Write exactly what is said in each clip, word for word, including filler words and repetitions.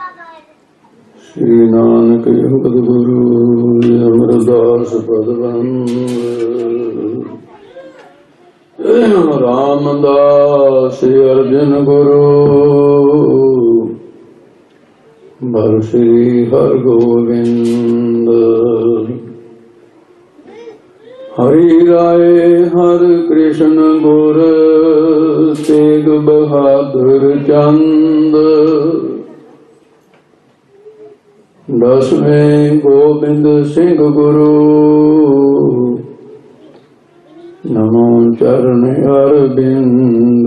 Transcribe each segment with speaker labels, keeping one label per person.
Speaker 1: श्री नानक युगत गुरु अमरदास पदवंद रामदास अर्जुन गुरु भर श्री हर गोविंद। हरि राय हर कृष्ण गुर तेग बहादुर चंद। दसवें गोबिंद सिंह गुरु नमो चरण अरविंद।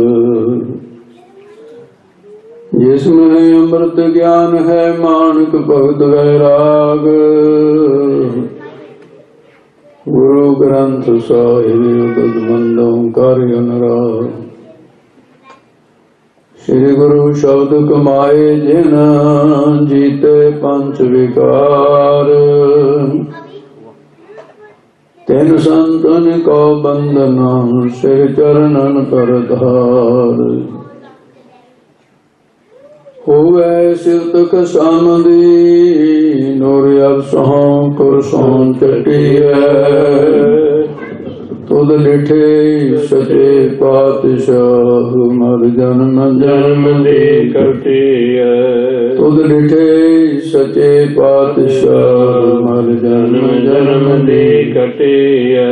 Speaker 1: जिसमें अमृत ज्ञान है मानक भगत वैराग। गुरु ग्रंथ साहिब मंदों कर अनुराग। श्री गुरु शब्द कमाए जिन जीते पंच विकार। तिन संतन को बंदना सिर चरणन पर धार। होवे सिरतक सामदी नूर अरसों कुरसों चटिए। तुद लिठे सचे पातशाह मर जन्म जन्म दी कटिए। तुद लिठे सचे पातशाह मर जन्म जन्म दी कटिए।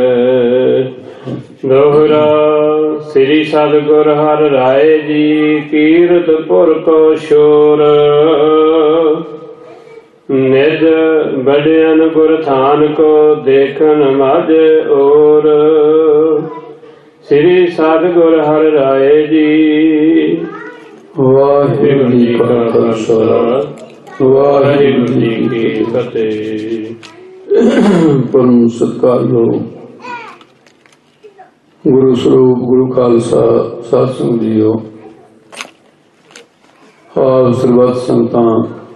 Speaker 1: दोहरा श्री सतगुर हर राय जी कीरतपुर को शोर। निज बड़ियन गुर थान को देखन मज और। श्री सतगुर हर राय जी वाहिगुरु जी का खालसा वाहिगुरु जी की फतेह। परम सत्कारयोग गुरु स्वरूप गुरु खालसा सतसंग जीओ। आਪ ਸਰਬੱਤ ਸੰਗਤਾਂ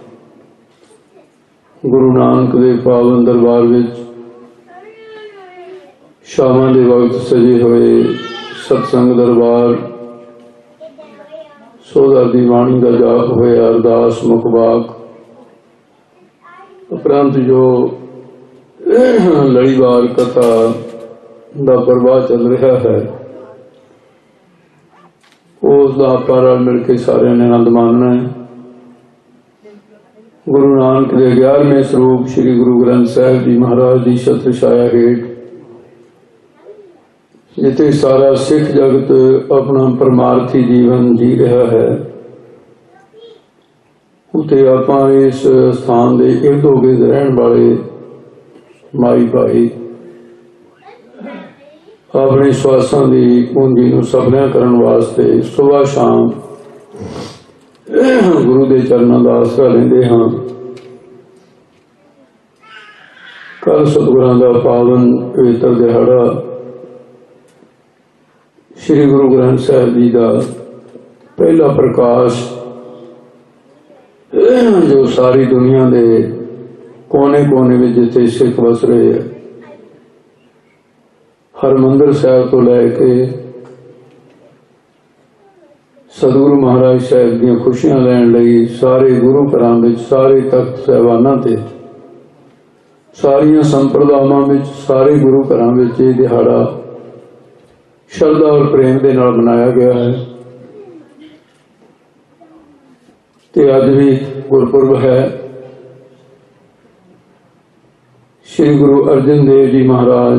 Speaker 1: गुरु नानक देव पावन दरबार विच शामां दे वक्त सजे हुए सत्संग दरबार सोहर दी वाणी का जाप होया अरदास मुखबाग उपरंत जो लड़ीवार कथा का प्रवाह चल रहा है उसका आपां रल मिल के सारे ने आनंद मानना है। गुरु नानक के ग्यारहवें स्वरूप श्री गुरु ग्रंथ साहिब जी महाराज की छत्र छाया हेठ जिथे सारा सिख जगत अपना परमार्थी जीवन जी रहा है उते आपां इस स्थान के इर्द गिर्द रहन वाले माई भाई अपने श्वासां की पूंजी नूं सफलियां करन वास्ते सुबह शाम गुरु के चरणों का आसरा लेंदे हाँ। कल सतगुरां का पावन पवित्र दिहाड़ा श्री गुरु ग्रंथ साहिब जी का पहला प्रकाश जो सारी दुनिया के कोने कोने में जिथे सिख वस रहे हैं हरमंदिर साहिब तो लैके सतगुरु महाराज साहिब दी खुशियां लैन लई सारे गुरु घरां विच सारे तख्त साहिबानां ते सारियां संप्रदावां विच सारे गुरु घरां विच ये दिहाड़ा श्रद्धा और प्रेम दे नाल मनाया गया है। ते अज भी गुरपुरब है। श्री गुरु अर्जन देव जी महाराज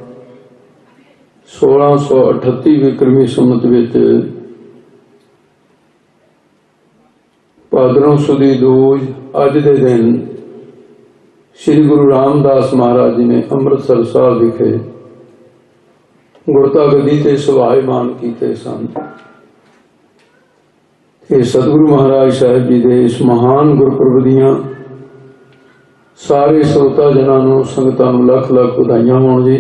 Speaker 1: सोलह सौ अठत्ती विक्रमी संमत विच भादरों सुदी दूज अज दे दिन श्री गुरु रामदास महाराज जी ने अमृतसर साहब विखे गुरता गदी ते सुभायमान कीते सन। सतगुरु महाराज साहिब जी के इस महान गुरपुरब दियां सारे श्रोता जनां नूं संगतां नूं लख लख बधाइयां होण जी।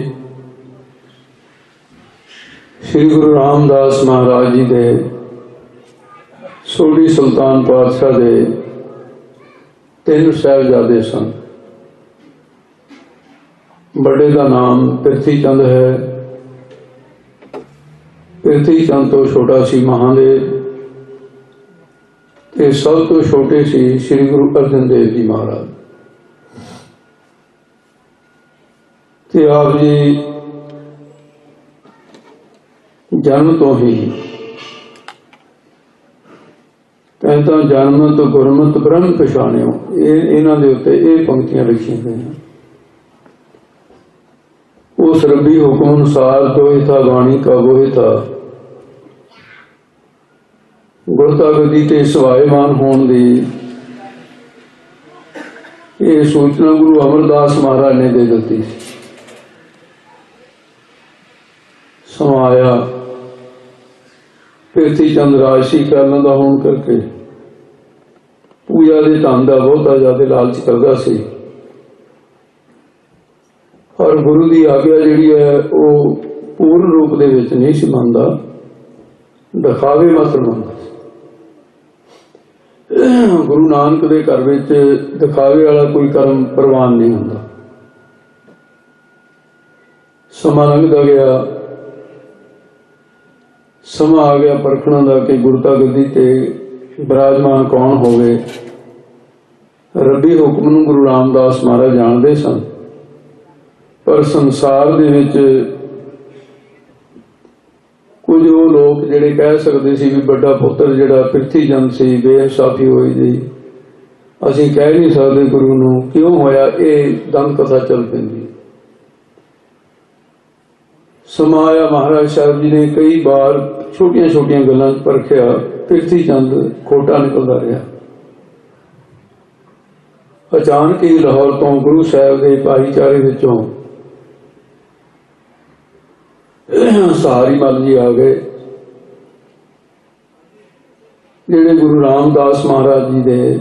Speaker 1: श्री गुरु रामदास महाराज जी के सोढ़ी सुल्तान पातशाह दे तीन साहिबजादे सन। बड़े का नाम पृथ्वी चंद है। पृथ्वी चंद तो छोटा सी महादेव ते ਤੇ ਸਭ ਤੋਂ ਛੋਟੇ ਸੀ ਸ੍ਰੀ ਗੁਰੂ ਅਰਜਨ ਦੇਵ ਜੀ ਮਹਾਰਾਜ। ਤੇ ਆਪ ਜੀ ਜਨਮ ਤੋਂ ਹੀ ਕਹਿੰਦਾ ਜਨਮਤ ਗੁਰਮਤ ਬ੍ਰਹਮ ਪਛਾਣਿਓ, ਇਹ ਇਹਨਾਂ ਦੇ ਉੱਤੇ ਇਹ ਪੰਕਤੀਆਂ ਲਿਖੀਆਂ ਗਈਆਂ। ਉਸ ਰੱਬੀ ਹੁਕਮ ਅਨੁਸਾਰ ਜੋ ਥਾ ਬਾਣੀ ਕਾ ਵੋਹਿ ਥਾ, ਗੁਰਤਾ ਗਦੀ ਤੇ ਸਵਾਇਮਾਨ ਹੋਣ ਦੀ ਇਹ ਸੂਚਨਾ ਗੁਰੂ ਅਮਰਦਾਸ ਮਹਾਰਾਜ ਨੇ ਦੇ ਦਿੱਤੀ। ਸਮਾਇਆ ਪ੍ਰਿਥੀ ਚੰਦ ਰਾਜਸੀ ਕਰਨ ਦਾ ਹੋਣ ਕਰਕੇ ਪੂਜਾ ਦੇ ਧਨ ਦਾ ਬਹੁਤਾ ਜ਼ਿਆਦਾ ਲਾਲਚ ਕਰਦਾ ਸੀ, ਪਰ ਗੁਰੂ ਦੀ ਆਗਿਆ ਜਿਹੜੀ ਹੈ ਉਹ ਪੂਰਨ ਰੂਪ ਦੇ ਵਿੱਚ ਨਹੀਂ ਸੀ ਮੰਨਦਾ, ਦਿਖਾਵੇ ਮਾਤਰ ਮੰਨਦਾ। ਗੁਰੂ ਨਾਨਕ ਦੇ ਘਰ ਵਿੱਚ ਦਿਖਾਵੇ ਵਾਲਾ ਕੋਈ ਕਰਮ ਪ੍ਰਵਾਨ ਨਹੀਂ ਹੁੰਦਾ। ਸਮਾਂ ਲੰਘਦਾ ਗਿਆ, ਸਮਾਂ ਆ ਗਿਆ ਪਰਖਣਾ ਦਾ ਕਿ ਗੁਰਤਾ ਗੱਦੀ ਤੇ ਬਿਰਾਜਮਾਨ ਕੌਣ ਹੋਵੇ। ਰੱਬੀ ਹੁਕਮ ਨੂੰ ਗੁਰੂ ਰਾਮਦਾਸ ਮਹਾਰਾਜ ਜਾਣਦੇ ਸਨ, ਪਰ ਸੰਸਾਰ ਦੇ ਵਿੱਚ ਕੁਝ ਉਹ ਲੋਕ ਜਿਹੜੇ ਕਹਿ ਸਕਦੇ ਸੀ ਵੀ ਵੱਡਾ ਪੁੱਤਰ ਜਿਹੜਾ ਪ੍ਰਿਥੀ ਚੰਦ ਸੀ ਬੇਇਨਸਾਫੀ ਹੋਈ ਜੀ, ਅਸੀਂ ਕਹਿ ਨਹੀਂ ਸਕਦੇ ਗੁਰੂ ਨੂੰ ਕਿਉਂ ਹੋਇਆ, ਇਹ ਦੰਦ ਕਥਾ ਚੱਲ ਪੈਂਦੀ। ਸਮਾਇਆ ਮਹਾਰਾਜ ਸਾਹਿਬ ਜੀ ਨੇ ਕਈ ਵਾਰ ਛੋਟੀਆਂ ਛੋਟੀਆਂ ਗੱਲਾਂ ਪਰਖਿਆ, ਪ੍ਰਿਥੀ ਚੰਦ ਖੋਟਾ ਨਿਕਲਦਾ ਰਿਹਾ। ਅਚਾਨਕ ਹੀ ਲਾਹੌਰ ਤੋਂ ਗੁਰੂ ਸਾਹਿਬ ਦੇ ਭਾਈਚਾਰੇ ਵਿੱਚੋਂ ਸਹਾਰੀ ਮੱਲ ਜੀ ਆ ਗਏ, ਜਿਹੜੇ ਗੁਰੂ ਰਾਮਦਾਸ ਮਹਾਰਾਜ ਜੀ ਦੇ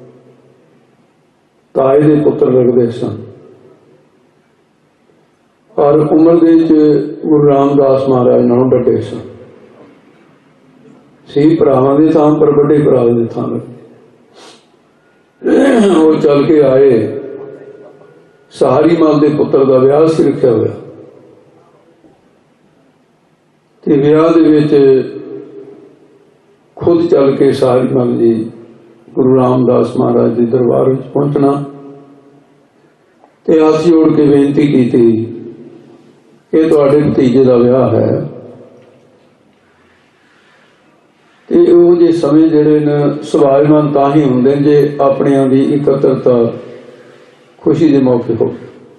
Speaker 1: ਤਾਏ ਦੇ ਪੁੱਤਰ ਲੱਗਦੇ ਸਨ, ਔਰ ਉਮਰ ਦੇ ਵਿੱਚ ਗੁਰੂ ਰਾਮਦਾਸ ਮਹਾਰਾਜ ਨਾਲੋਂ ਵੱਡੇ ਸਨ। ਸੀ ਭਰਾਵਾਂ ਦੇ ਥਾਂ ਪਰ ਵੱਡੇ ਭਰਾ ਦੇ ਥਾਂ ਲੱਗੇ। ਉਹ ਚੱਲ ਕੇ ਆਏ, ਸਹਾਰੀ ਮੱਲ ਦੇ ਪੁੱਤਰ ਦਾ ਵਿਆਹ ਸੀ ਰੱਖਿਆ ਹੋਇਆ, ਤੇ ਵਿਆਹ ਦੇ ਵਿੱਚ ਖੁਦ ਚੱਲ ਕੇ ਸਹਾਰੀ ਮੱਲ ਜੀ ਗੁਰੂ ਰਾਮਦਾਸ ਮਹਾਰਾਜ ਦੇ ਦਰਬਾਰ ਵਿੱਚ ਪਹੁੰਚਣਾ ਤੇ ਹੱਥ ਜੋੜ ਕੇ ਬੇਨਤੀ ਕੀਤੀ, ਇਹ ਤੁਹਾਡੇ ਭਤੀਜੇ ਦਾ ਵਿਆਹ ਹੈ। ਤੇ ਉਹ ਜੇ ਸਮੇਂ ਜਿਹੜੇ ਨੇ ਸਵਾਲਮਨ ਤਾਂ ਹੀ ਹੁੰਦੇ ਜੇ ਆਪਣਿਆਂ ਦੀ ਇਕੱਤਰਤਾ ਖੁਸ਼ੀ ਦੇ ਮੌਕੇ ਹੋ।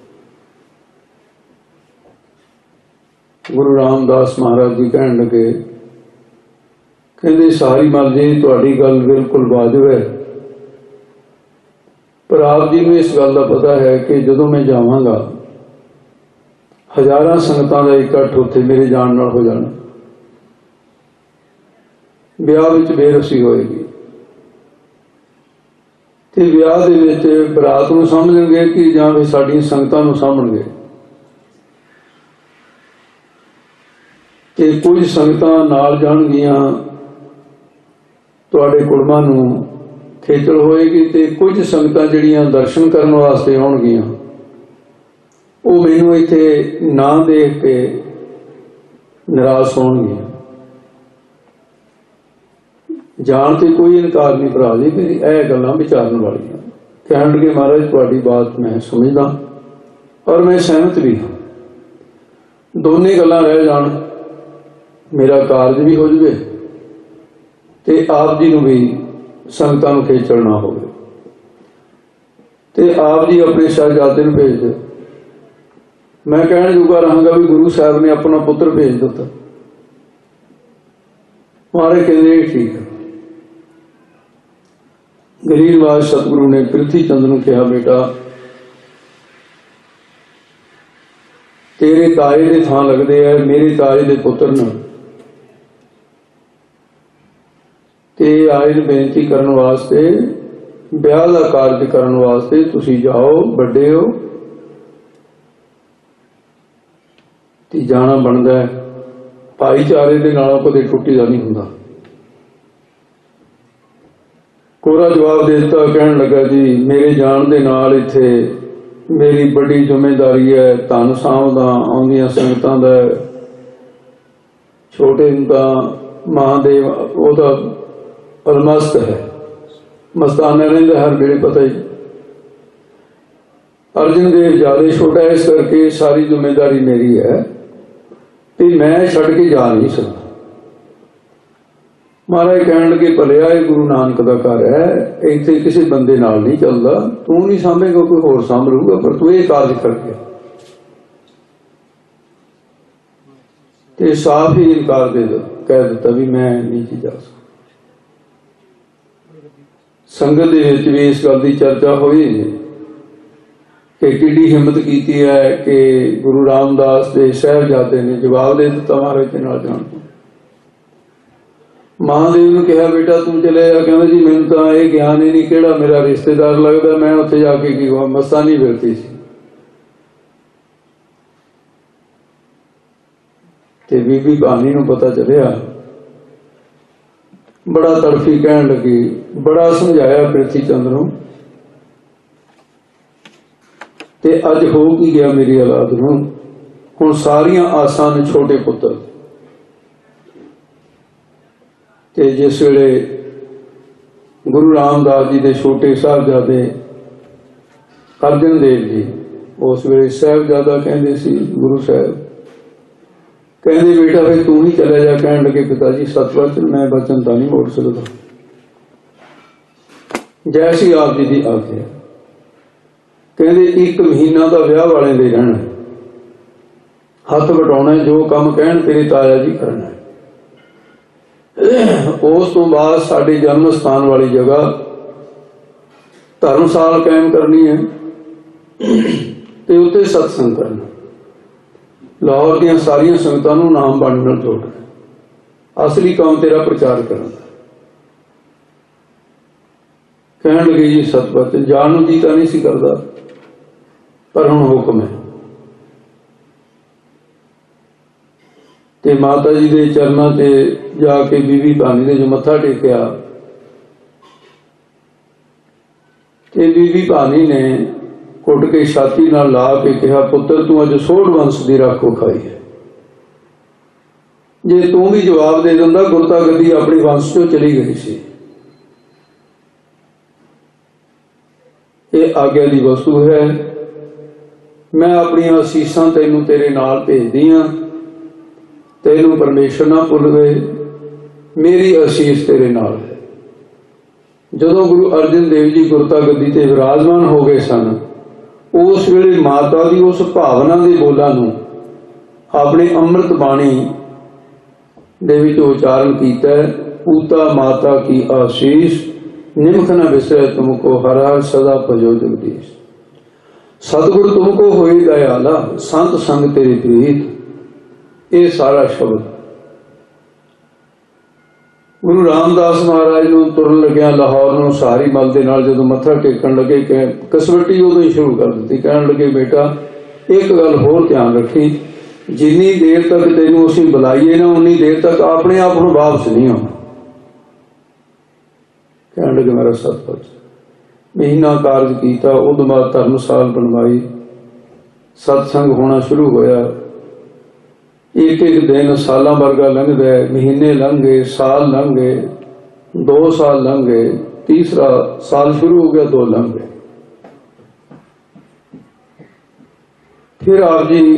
Speaker 1: ਗੁਰੂ ਰਾਮਦਾਸ ਮਹਾਰਾਜ ਜੀ ਕਹਿਣ ਲੱਗੇ, ਕਹਿੰਦੇ ਸਹਾਰੀ ਮੱਲ ਜੀ ਤੁਹਾਡੀ ਗੱਲ ਬਿਲਕੁਲ ਵਾਜਬ ਹੈ, ਪਰ ਆਪ ਜੀ ਨੂੰ ਇਸ ਗੱਲ ਦਾ ਪਤਾ ਹੈ ਕਿ ਜਦੋਂ ਮੈਂ ਜਾਵਾਂਗਾ ਹਜ਼ਾਰਾਂ ਸੰਗਤਾਂ ਦਾ ਇਕੱਠ ਉੱਥੇ ਮੇਰੇ ਜਾਣ ਨਾਲ ਹੋ ਜਾਣਾ, ਵਿਆਹ ਵਿੱਚ ਬੇਰਸੀ ਹੋਏਗੀ, ਤੇ ਵਿਆਹ ਦੇ ਵਿੱਚ ਬਰਾਤ ਨੂੰ ਸਮਝਣਗੇ ਕਿ ਜਾਂ ਵੀ ਸਾਡੀਆਂ ਸੰਗਤਾਂ ਨੂੰ ਸਾਂਭਣਗੇ। ਤੇ ਕੁਝ ਸੰਗਤਾਂ ਨਾਲ ਜਾਣਗੀਆਂ, ਤੁਹਾਡੇ ਕੁੜਮਾਂ ਨੂੰ ਖੇਚਲ ਹੋਏਗੀ, ਤੇ ਕੁਝ ਸੰਗਤਾਂ ਜਿਹੜੀਆਂ ਦਰਸ਼ਨ ਕਰਨ ਵਾਸਤੇ ਆਉਣਗੀਆਂ ਉਹ ਮੈਨੂੰ ਇੱਥੇ ਨਾ ਦੇਖ ਕੇ ਨਿਰਾਸ਼ ਹੋਣਗੀਆਂ। ਜਾਣ ਤੇ ਕੋਈ ਇਨਕਾਰ ਨਹੀਂ ਭਰਾ ਜੀ, ਮੇਰੀ ਇਹ ਗੱਲਾਂ ਵਿਚਾਰਨ ਵਾਲੀਆਂ। ਕਹਿਣ ਲੱਗੇ ਮਹਾਰਾਜ ਤੁਹਾਡੀ ਬਾਤ ਮੈਂ ਸਮਝਦਾ ਔਰ ਮੈਂ ਸਹਿਮਤ ਵੀ ਹਾਂ, ਦੋਨੇ ਗੱਲਾਂ ਰਹਿ ਜਾਣ, ਮੇਰਾ ਕਾਰਜ ਵੀ ਹੋ ਜਾਵੇ ਤੇ ਆਪ ਜੀ ਨੂੰ ਵੀ ਸੰਗਤਾਂ ਨੂੰ ਖੇਚਲ ਨਾ ਹੋਵੇ। ਤੇ ਆਪ ਜੀ ਆਪਣੇ ਸਾਹਿਬਜ਼ਾਦੇ ਨੂੰ ਭੇਜ ਦਿਓ। ਮੈਂ ਕਹਿਣ ਜੋਗਾ ਰਹਾਂਗਾ ਵੀ ਗੁਰੂ ਸਾਹਿਬ ਨੇ ਆਪਣਾ ਪੁੱਤਰ ਭੇਜ ਦਿੱਤਾ। ਮਾਰੇ ਕਹਿੰਦੇ ਠੀਕ ਹੈ। ਗਰੀਬਵਾਜ ਸਤਿਗੁਰੂ ਨੇ ਪ੍ਰਿਥੀ ਚੰਦ ਨੂੰ ਕਿਹਾ, ਬੇਟਾ ਤੇਰੇ ਤਾਏ ਦੇ ਥਾਂ ਲੱਗਦੇ ਆ, ਮੇਰੇ ਤਾਏ ਦੇ ਪੁੱਤਰ ਨੂੰ, ਤੇ ਆਏ ਨੇ ਬੇਨਤੀ ਕਰਨ ਵਾਸਤੇ, ਵਿਆਹ ਦਾ ਕਾਰਜ ਕਰਨ ਵਾਸਤੇ ਤੁਸੀਂ ਜਾਓ, ਵੱਡੇ ਹੋ ਤੇ ਜਾਣਾ ਬਣਦਾ ਹੈ। ਭਾਈਚਾਰੇ ਦੇ ਨਾਲ ਕਦੇ ਟੁੱਟੀ ਦਾ ਨਹੀਂ ਹੁੰਦਾ। ਕੋਰਾ ਜਵਾਬ ਦੇ ਦਿੱਤਾ, ਕਹਿਣ ਲੱਗਾ ਜੀ ਮੇਰੇ ਜਾਣ ਦੇ ਨਾਲ ਇੱਥੇ ਮੇਰੀ ਵੱਡੀ ਜ਼ਿੰਮੇਵਾਰੀ ਹੈ, ਧਨ ਸਾਂਭਦਾ, ਆਉਂਦੀਆਂ ਸੰਗਤਾਂ ਦਾ, ਛੋਟੇ ਦਾ ਮਹਾਦੇਵ ਉਹਦਾ ਪਰਮਸਤ ਹੈ, मस्ताना रहिंदा हर वेले पता ही। अर्जन देव ज्यादा छोटा है, इस करके सारी जिम्मेदारी मेरी है कि मैं छड़ के जा नहीं सकता। महाराज कहण लगे भलिया ये गुरु नानक दा घर है, इत्थे किसी बंदे नाल नहीं चलदा, तू नहीं सामभेगा कोई होर सामभ लूगा, पर तू ये कारज कर गया। ते साफ ही इनकार दे दो कह दिता भी मैं नहीं जी जा सकता। संगत दे विच भी इस गल की चर्चा हुई कि किड्डी हिम्मत की है कि गुरु रामदास के साहिबजादे ने जवाब दे दिता महाराज के नाल जाण को। महादेव ने कहा बेटा तू चले जा, कहना जी मैनूं तां इह ज्ञान ही नहीं किहड़ा मेरा रिश्तेदार लगदा, मैं उत्थे जाके की हुआ मस्तानी फिरती सी। ते बीबी भानी नूं पता चलिया, बड़ा तड़फी कहण लगी, बड़ा समझाया पृथ्वी चंद नूं, ते अज हो की गया मेरी औलाद नूं, हुण सारियां आसां ने छोटे पुत्र। ते जिस वेले गुरु रामदास जी दे छोटे साहबजादे अर्जन देव जी, उस वेले साहबजादा कहंदे सी गुरु साहब, कहंदे बेटा फिर तू ही चले जा। कहण लगे पिता जी सत वचन मैं वचन तां नहीं मोड़ सकदा, जैसी आप जी की आज्ञा। कहंदे एक महीना का विआह वाले दे रहना, हथ वटाउणा, जो काम कहण तेरे ताया जी करना। उस तो बाद साडे जन्म स्थान वाली जगह धर्मशाला कायम करनी है ते उत्ते सत्संग करना, लाहौर दीयां सारियां संगतां नूं नाम बाणी नाल जोड़ना, असली काम तेरा प्रचार करना। कहण लगे जी सतवचन, जाण नूं जी तां नहीं सी करदा, पर हुण हुक्म है। ते माता जी दे चरनां ते जाके बीबी भानी दे जो मत्था टेकिया, ते बीबी भानी ने घुट के छाती नाल ला के कहा, पुत्र तू अज सोढ़ वंश की राखो खाई है, जे तू भी जवाब दे दिंदा गुरता गद्दी अपनी वंश चों चली गई सी। ये आग्ञा की वस्तु है, मैं अपनी असीसां तैनूं तेरे नाल भेजदी हां, तैनूं परमेश्वर ना भुल गए, मेरी असीस तेरे नाल है। जदों गुरु अर्जन देव जी गुरता गद्दी ते विराजमान हो गए सन, उस वेले माता की उस भावना के बोलों नूं अपनी अमृत बाणी दे विच उचारण कीता, पूता माता की आशीष निमख न विसरे तुमको हरा सदा भजो जगदीश। सतगुरु तुमको होई दयाला, संत संग तेरी प्रीत। ये सारा शब्द गुरु रामदास महाराज नूं तुरन लग्या लाहौर नूं सहारी मल दे नाल जदों मत्था टेकण लगे, कसवटी उदों ही शुरू कर दी। कहण लगे बेटा एक गल होर ध्यान रखी, जिन्नी देर तक तैनूं असीं बुलाईए ना उन्नी देर तक अपने आप नूं वापस नहीं आउणा। कहण लगे मेरा सतपथ महीना कारज कीता, उदों बाद धर्मशाल बनवाई, सत्संग होना शुरू होया। एक एक दिन साल वर्गा लंघ गए, महीने लंघ गए, साल लंघ गए, दो साल लंघ गए, तीसरा साल शुरू हो गया, दो लंघ गए। फिर आप जी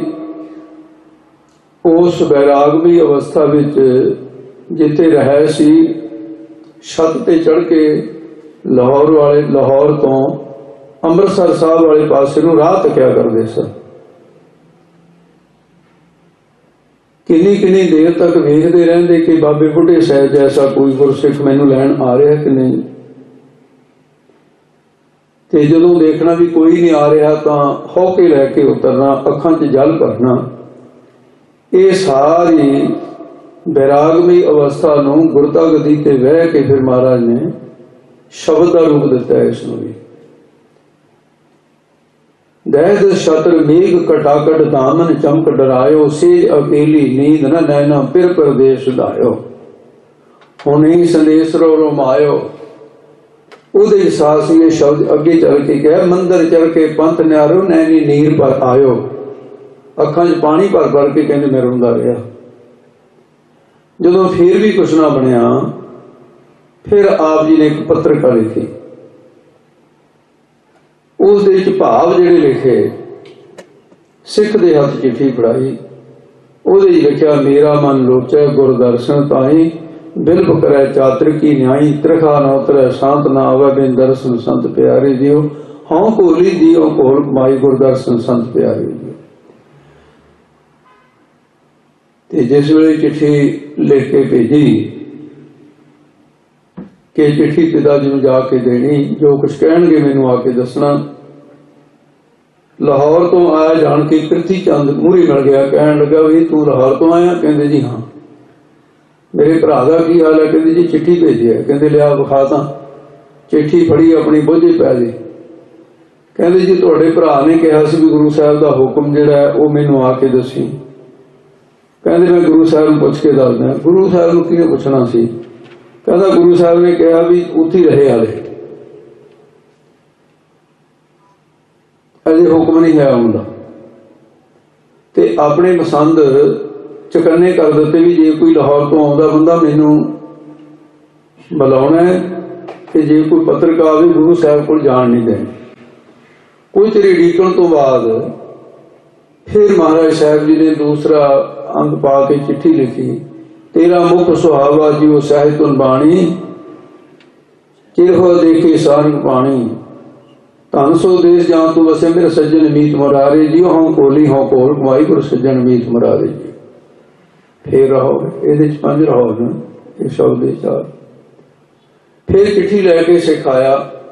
Speaker 1: उस बैरागवी अवस्था विच जिथे रहे सी, छत ते चढ़ के लाहौर वाले लाहौर तो अमृतसर साहब वाले पासे नूं राह तकिया करते सन। किन्नी किन्नी देर तक वेखते रहते कि बाबे बुढ़े साहब जैसा कोई गुरसिख मैनू लैन आ रहा कि नहीं। ते जदों देखना भी कोई नहीं आ रहा तो हौके लैके उतरना, अखां च जल भरना। ये सारी बैरागवी अवस्था नूं गुरता गद्दी ते बह के फिर महाराज ने शब्द का रूप दिता है। इसनूं भी दैद छत्र मेघ कटाकट दामन चमक डरायो, सेज अकेली नींद न नैना पिर प्रदेश दायो। हुनी संदेश रो रोमायो, उदय सास ये शब्द अगे चल के कह, मंदिर चढ़ के पंथ न्यारो नैनी नीर पर आयो। अखां च पानी भर भर के कहंदे मैं रोंदा रहा। जदों फिर भी कुछ ना बनिया, फिर आप जी ने एक पत्रिका लिखी उस दे विच भाव जिहड़े लिखे, सिख दे हथ चिट्ठी फड़ाई, ਉਹਦੇ ਵਿੱਚ ਲਿਖਿਆ मेरा मन लोचै गुर दर्शन ताई, बिल्प करै चातर की न्याई, त्रिखा न उतरै शांत न आवे बिन दर्शन संत प्यारे जियो, हाँ कोली जियो कोल कमाई गुर दर्शन संत प्यारे जियो। ते जिस वेले चिट्ठी लिख के भेजी कि चिट्ठी पिता जी नूं जाके देनी, जो कुछ कहणगे मैनूं आके दसना। लाहौर तो आया जान के प्रिथी चंद मूहरे मिल गया, कहन लगा भी तू लाहौर तो आया? कहंदे जी हाँ। मेरे भरा का की हाल है? कहंदे जी चिट्ठी भेजी है। कहंदे लिया विखा तां। चिट्ठी फड़ी अपनी बोझे पै दी। कहंदे जी तुहाडे भरा ने कहा सी भी गुरु साहब का हुक्म जिहड़ा है वो मैनूं आके दसी। कहंदे मैं गुरु साहब नूं पुछ के दसदा। गुरु साहब नूं किहने पुछना सी? कहंदा गुरु साहब ने कहा भी उत्थे रहे हाले, अजे हुक्म नहीं है आउंदा। ते अपने पसंद चकन्ने कर दिते भी जे कोई लाहौर तो आउंदा बंदा मैनूं बुलाउणा है, ते जे कोई पत्रकार आवे गुरु साहब कोल जाण नहीं देना। कुछ चिर उड़ीकण तो बाद फिर महाराज साहब जी ने दूसरा अंग पा के चिट्ठी लिखी, तेरा मुख सुहावा जियो साहित्य बाणी, चिर हो देखे सारंग पाणी, धन सो देश जान तू वसे मेरे सज्जन मीत मुरारे जियो, हों कोली हों कोल कमाई गुर सज्जन मीत मुरारे जी। फिर रहो ये पंज रहो न, ये शब्द चार। फिर चिट्ठी लैके सिख आया,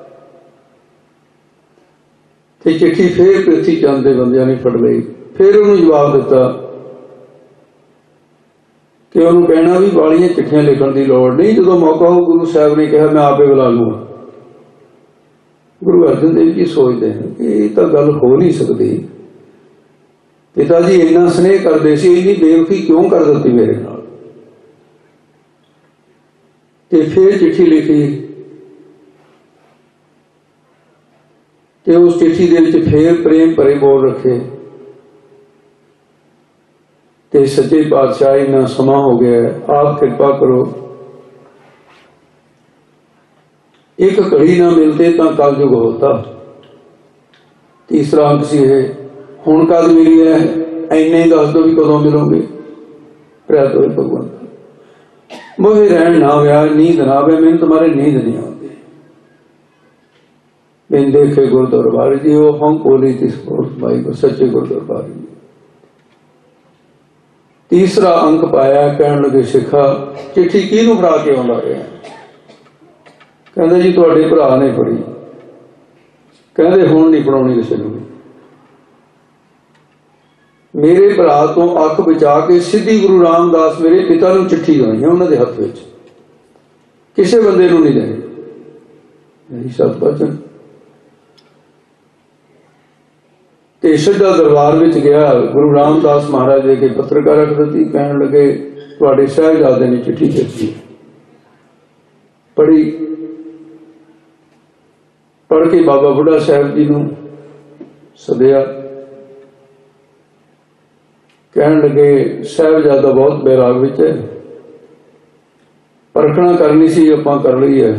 Speaker 1: ते चिट्ठी फिर पृथ्वी चंद के बंदियां ने फड़ लई। फिर उन्होंने जवाब दिता कि उन्होंने कहना भी वालियां चिट्ठियां लिखण की लोड़ नहीं, जो मौका हो गुरु साहब ने कहा मैं आपे बुला लूंगा। गुरु अर्जन देव जी सोचते हैं कि ये तो गल हो नहीं सकती, पिता जी इन्ना स्नेह करते सी, इन्नी बेवफी क्यों कर दी मेरे नाल। ते फिर चिट्ठी लिखी, ते उस चिट्ठी दे विच फिर प्रेम भरे बोल रखे। ते सच्चे पातशाह इन्ना समा हो गया, आप कृपा करो, एक घड़ी ना मिलते तो कलयुग होता। तीसरा अंक सी है, हुण कद मिली है, इन्ने ही दस दो भी कदों मिलोगे। प्रैत होए भगवंत मोहे रहन ना व्या, नींद ना आवे मैनूं तुम्हारे नींद नहीं आती। बिन देखे गुर दरबार जी, वो हम बोली तिस भाई को सच्चे गुर दरबार जी। तीसरा अंक पाया, कहन लगे सिखा चिट्ठी किहनूं फड़ा के आउंदा रहा? कहते जी तुहाडे भरा ने फड़ी। कहते हुण नहीं फड़ाउणी किसी नूं। मेरे भरा तो अख बचा के सीधी गुरु रामदास मेरे पिता नूं चिट्ठी देनी है, उन्हां दे हत्थ विच, किसी बंदे नूं नहीं देनी। यही सत वचन। ते सीधा दरबार विच गया, गुरु रामदास महाराज दे के पत्रकार रख दित्ती। कहण लगे तुहाडे साहिबजादे ने चिट्ठी भेजी। पढ़ी, पढ़ के बाबा बुढ़ा साहब जी नूं सदिया। कहण लगे साहिबजादा बहुत बैराग विच है, परखना करनी सी आपां कर लई है।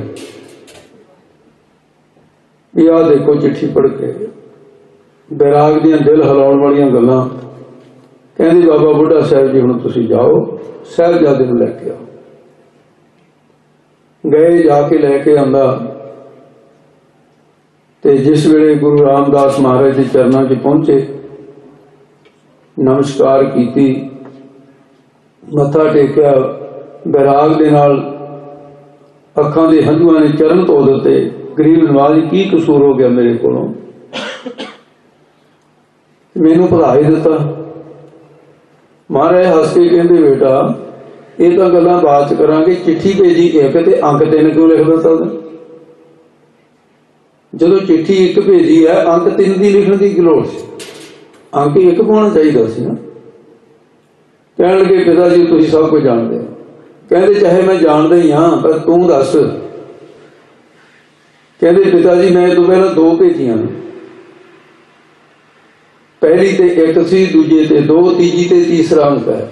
Speaker 1: भी आ देखो चिट्ठी पढ़ के बैराग दियां दिल हिलाउण वालियां गल्लां। कहंदी बाबा बुढ़ा साहब जी हुण तुसीं जाओ, साहिबजादे नूं लैके आओ। गए, जाके लैके आंदा। ते जिस वेले गुरु रामदास महाराज के चरणों च पहुंचे, नमस्कार कीती, मत्था टेकिया, बैराग दे नाल अखां दे हंझुआं ने चरण धो दिते। गरीब नवाज की कसूर हो गया मेरे कोलों, मैनूं भुला ही दिता। महाराज हस के कहंदे बेटा ये तो गल्लां बात च करांगे, चिट्ठी भेजी एक ते अंक तीन क्यों लिख दिता? जो चिट्ठी एक भेजी है, अंक तीन की लिखने की लोड़ सी, अंक एक पाना चाहिए सी ना। कहण लगे पिता जी तुसीं सब कुछ जानते हो। कहते चाहे मैं जानता ही हाँ, पर तू दस। कहते पिता जी मैं तो पहला दो भेजियां, पहली ते एक सी, दूजे ते दो, तीजी ते तीसरा अंक है।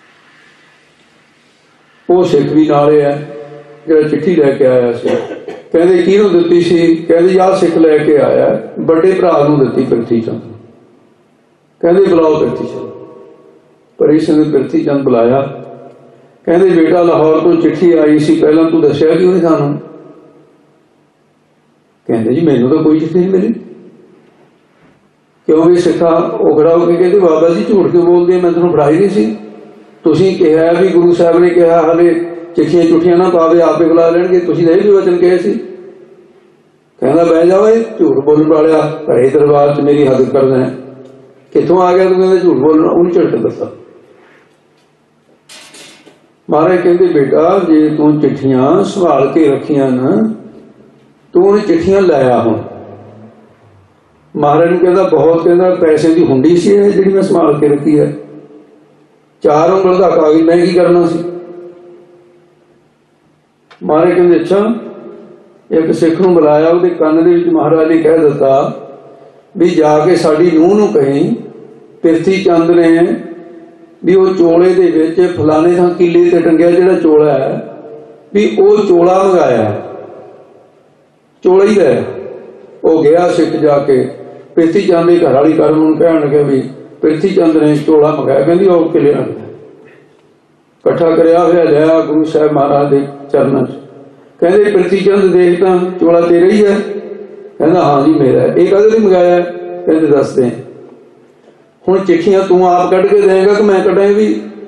Speaker 1: वो सिख भी नाले है जो चिट्ठी लैके आया सी। कहते किहनूं दित्ती सी? कहते आह सिख लैके आया, बड़े भरा नूं दित्ती पिरथी चंद। कहते बुलाओ पिरथी चंद। परी सिंह ने पिरथी चंद बुलाया। कहते बेटा लाहौर तो चिट्ठी आई सी, पहलां तूं दस्सिया क्यों नहीं सानूं? कहते जी मैनूं तां कोई चिट्ठी नहीं मिली। क्यों भी सिखा वो खड़ा होकर कहते बाबा जी झूठ क्यों बोलते, मैं तुहानूं फड़ाई नहीं सी? तुसीं कहा भी गुरु साहब ने कहा हाले चिट्ठियां चुट्ठियां ना पावे, आपे बुला लैणगे, तुसीं तां इह भी वचन कहे सी। कहंदा बह जाओ, झूठ बोलण वालिया, घरे दरबार च मेरी हद करदा है, कित्थों आ गया तूं? कहंदा झूठ बोलना। उन्हें झटके दस्सा। महाराज कहते बेटा जे तू चिट्ठियां संभाल के रखियां न, तू उन्हें चिट्ठियां लाया हुण। महाराज ने कहता बहुत, कहता पैसे की हुंडी सी जिहड़ी मैं संभाल के रखी है, चार उंगल का कागज, मैं की करना सी? महाराज कहते अच्छा। एक सिख नूं बुलाया, उहदे कंन दे विच महाराज ने कह दिता भी जाके साडी नूंह नूं कहीं पिरथी चंद ने भी वो चोले दे विच फलाने थां किले ते टंगिया जिहड़ा चोला है भी वो चोला मंगाया, चोला ही है। वो गया सिख जाके पिरथी चंद की घर वाली कर्म नूं कहण लगे भी पिरथी चंद ने चोला मंगाया। कहंदी आओ किले इकट्ठा करिया होया लिया गुरु साहब महाराज के चरणों च। कहंदे पिरथी चंद देख तां चोला तेरा ही है? कहंदा हाँ जी मेरा है। ये कदे नहीं मंगाया? कहंदे दस दे। हुण चिट्ठियां तू आप कढ के देंगा कि मैं कढां? भी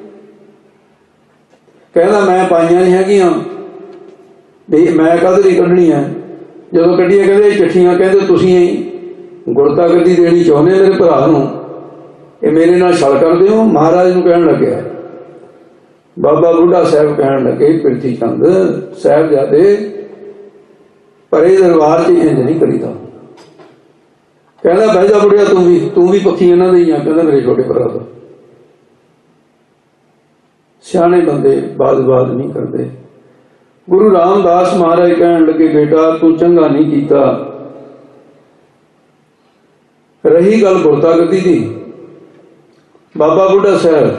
Speaker 1: कहंदा मैं पाईयां नहीं हैगियां, भी मैं कदे नहीं कढणीआं। जदों कढीआं कहंदे चिट्ठियां, कहंदे तुसीं गुरता गद्दी देनी चाहुंदे मेरे भरा नूं, ये मेरे नाल छल करदे हो? महाराज नूं कहण लग्या। बाबा बुढ़ा साहब कहण लगे पिरथी चंद साहिबजादे परे दरबार च इंज नहीं करीदा। कहंदा बह जा बुढ़िया, तू भी तू भी पक्खी इन्हां दे ही आ। कहंदा मेरे छोटे भरा दा। सियाणे बंदे बात बात नहीं करते। गुरु रामदास महाराज कहण लगे बेटा तू चंगा नहीं कीता। रही गल गुरता गद्दी दी, बाबा बुढ़ा साहब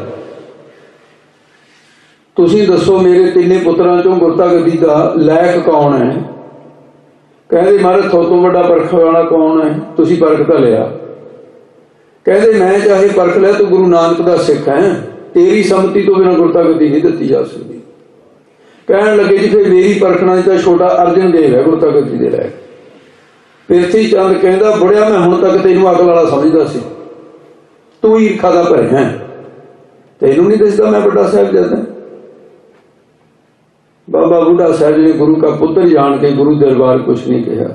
Speaker 1: तुसीं दसो मेरे तीने पुत्रां चों गुरता गद्दी दा लायक कौन है? कहंदे महाराज थो तो वड्डा परख वाला कौन है? तुसीं परख तां लिया। कहंदे मैं चाहे परख लिया, तू गुरु नानक दा सिख है, तेरी सम्मति तो बिना गुरता गद्दी नहीं दित्ती जा सकती। कहण लगे जी फिर मेरी परखना तां छोटा अर्जन देव है गुरता गद्दी दे लायक। पिरथी चंद कहंदा बुढ़िया मैं हुण तक तैनूं अकल वाला समझदा सी, तू ईर्खा दा भर है, तैनूं नहीं दसदा मैं बड़ा साहिबजादा। बाबा बुढ़ा साहब ने गुरु का पुत्र जान के गुरु दरबार कुछ नहीं कहा।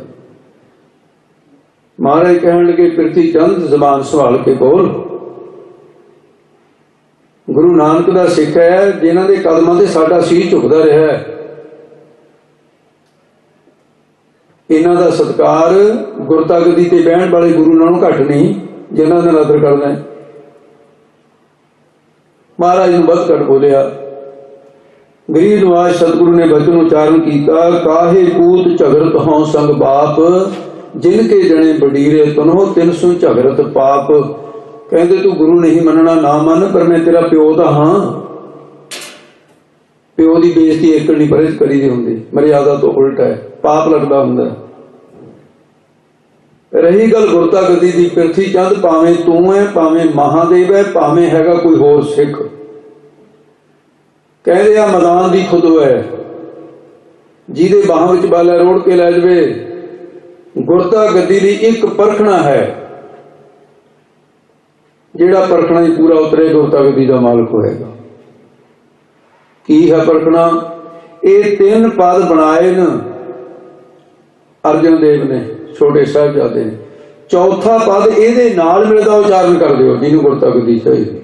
Speaker 1: महाराज कहण लगे पिरथी चंद जबान संभाल के बोल। गुरु नानक दा सिख है जिन्हां दे कदमां ते साडा सीर झुकदा रहा है, इन्हां दा सत्कार गुरता गद्दी ते बहण वाले गुरु नालों घट नहीं जिन्हां दा नदर करदा है। महाराज नूं वध घट बोलिया। गरीब नवाज सतगुरु ने वचन उच्चारण किया, काहे पूत झगड़त हों संग बाप, जिनके जने बडीरे तनहो तिन सु झगड़त पाप। कहते तू गुरु नहीं मनना ना मन, पर मैं तेरा प्यो दा हां। प्यो की बेइज्जती एक नहीं परे करी दी हुंदी, मर्यादा तो उल्टा है, पाप लगदा हुंदा। रही गल गुरता गद्दी दी, पिरथी चंद भावें तू है भावें महादेव है भावें हैगा कोई होर सिख, कहते आ मैदान की खुद है जिहदे बाह विच बाला रोड़ के लै जावे। गुरता गद्दी दी एक परखना है, जिहड़ा परखना ही पूरा उतरे गुरता गद्दी दा मालक होएगा। की है परखना? ये तीन पद बनाए न अर्जन देव ने, छोटे साहिबजादे ने। चौथा पद इहदे नाल मिलदा उच्चारण कर दिओ जिन्होंने गुरता गद्दी चाहिए।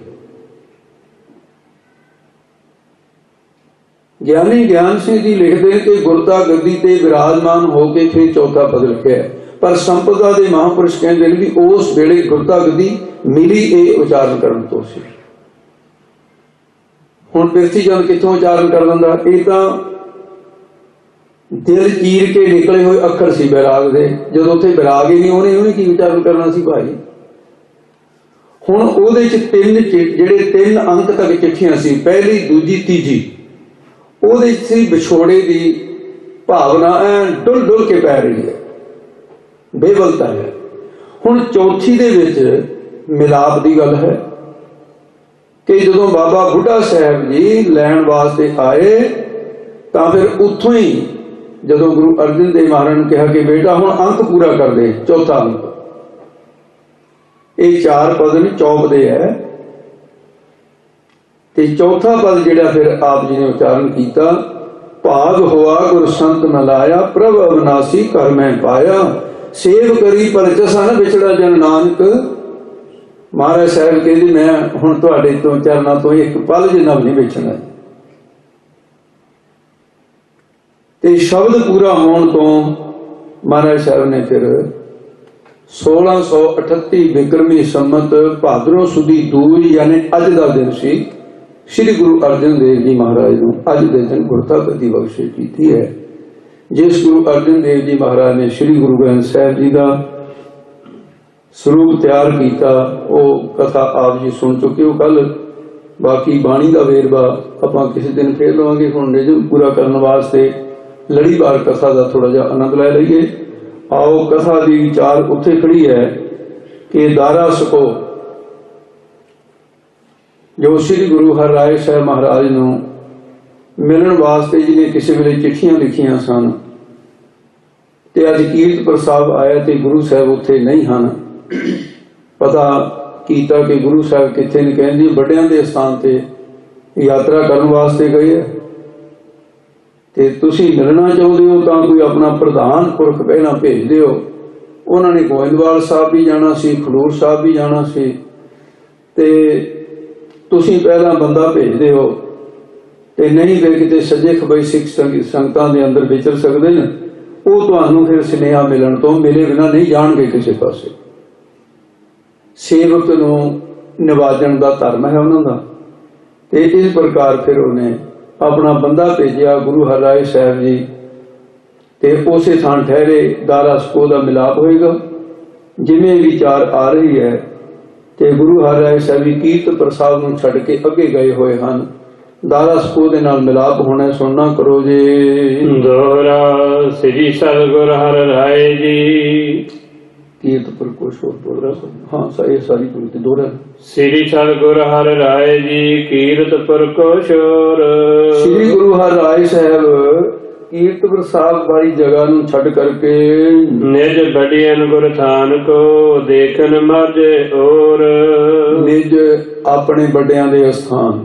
Speaker 1: ज्ञानी ज्ञान सिंह जी लिखते हैं कि गुरता गद्दी ते विराजमान होके फिर चौथा पद लिखिया, पर संपदा दे महापुरुष कहते हैं भी उस वेले गुरता गद्दी मिली ये उच्चारण करन तो सी। हुण पिरथी चंद कित्थों उच्चारण कर दिंदा? ये तां दिल चीर के निकले हुए अखर सी बैराग दे, जदों उत्थे बैराग ही नहीं होने उन्हें की उच्चारण करना सी भाई। हुण उहदे च तीन जिहड़े तीन अंक तक चिट्ठियां सी, पहली दूजी तीजी, ਉਹਦੇ ਸੀ ਵਿਛੋੜੇ ਦੀ भावना ऐ डुल डुल के पै रही है, बेवलता है। हुण चौथी दे विच मिलाप की गल है कि जदों बाबा बुढ़ा साहब जी लैण वास्ते आए तो फिर उत्थों ही जदों गुरु अर्जन देव महाराज ने कहा कि बेटा हुण अंक पूरा कर दे, चौथा अंक, ये चार पद ने चौपदे है, ते चौथा पद जिहड़ा फिर आप जी ने उच्चारण किया, भाग हुआ गुर संत मिलाया, प्रभ अविनाशी कर मैं पाया, सेव करी परचसा न विछड़ा जन नानक। महाराज साहब कहते मैं हुण तुहाडे तो चरनां तो एक पल जिन्ना भी नहीं विछड़ा। ते शब्द पूरा होने तो महाराज साहब ने फिर सोलह सौ अठत्ती विक्रमी संमत भादरों सुदी दूज यानी अज का दिन सी, श्री गुरु अर्जन देव जी महाराज को अज के दिन गुरता गद्दी बख्शिश की है। जिस गुरु अर्जन देव जी महाराज ने श्री गुरु ग्रंथ साहिब जी का स्वरूप तैयार किया, वो कथा आप जी सुन चुके हो कल। बाकी बाणी का वेरवा आप किसी दिन फिर लवांगे। हुण निजम पूरा करने वास्ते लड़ीवार कथा का थोड़ा जा आनंद लै लईए। आओ कथा की विचार उत्थे खड़ी है कि दारा सको जो श्री गुरु हरराय साहब महाराज नूं मिलण वास्ते जिन्हें किसी वेले चिट्ठियां लिखियां सन, ते अज कीरतपुर साहब आया ते गुरु साहब उत्थे नहीं हन। पता कीता कि गुरु साहब किथे ने, कहंदी वड्डियां दे स्थान ते यात्रा करन वास्ते गए है, ते तुसीं मिलना चाहुंदे हो तां कोई अपना प्रधान पुरख पहला भेज दिओ। उन्होंने गोइंदवाल साहब भी जाना सी, खडूर साहब भी जाना सी, ते तुसीं पहला बंदा भेज दिओ, ते नहीं वे किते सज्जे खबे सिख संगतां दे अंदर विचर सकदे ने, वो तुहानूं फिर स्नेहा मिलण तो मिले बिना नहीं जाणगे किसी पासे। सेवक नूं निवाजण दा धर्म है उन्हां दा। ते इस प्रकार फिर उन्हें अपना बंदा भेजिया गुरु हरराय साहब जी, ते उसे थान ठहरे दारा सको दा मिलाप होएगा। जिवें विचार आ रही है ते गुरु हरराय साहब जी कीरतपुर साहब नूं छड्ड के अगे गए हुए हन। दारा सको दे नाल मिलाप होना, सुनना करो जी।
Speaker 2: दोहरा श्री सतगुर हरराय जी
Speaker 1: कीरतपुर को शोर बोल रहा। हाँ सा ये सारी पूरी दोहरा।
Speaker 2: श्री सतगुर हरराय जी कीरतपुर को शोर।
Speaker 1: श्री गुरु हरराय साहब कीरतपुर साहब वाली जगह नूं छड्ड करके
Speaker 2: निज बड़ियन गुर थान को देखन माजे और।
Speaker 1: निज अपने बड़ियां दे स्थान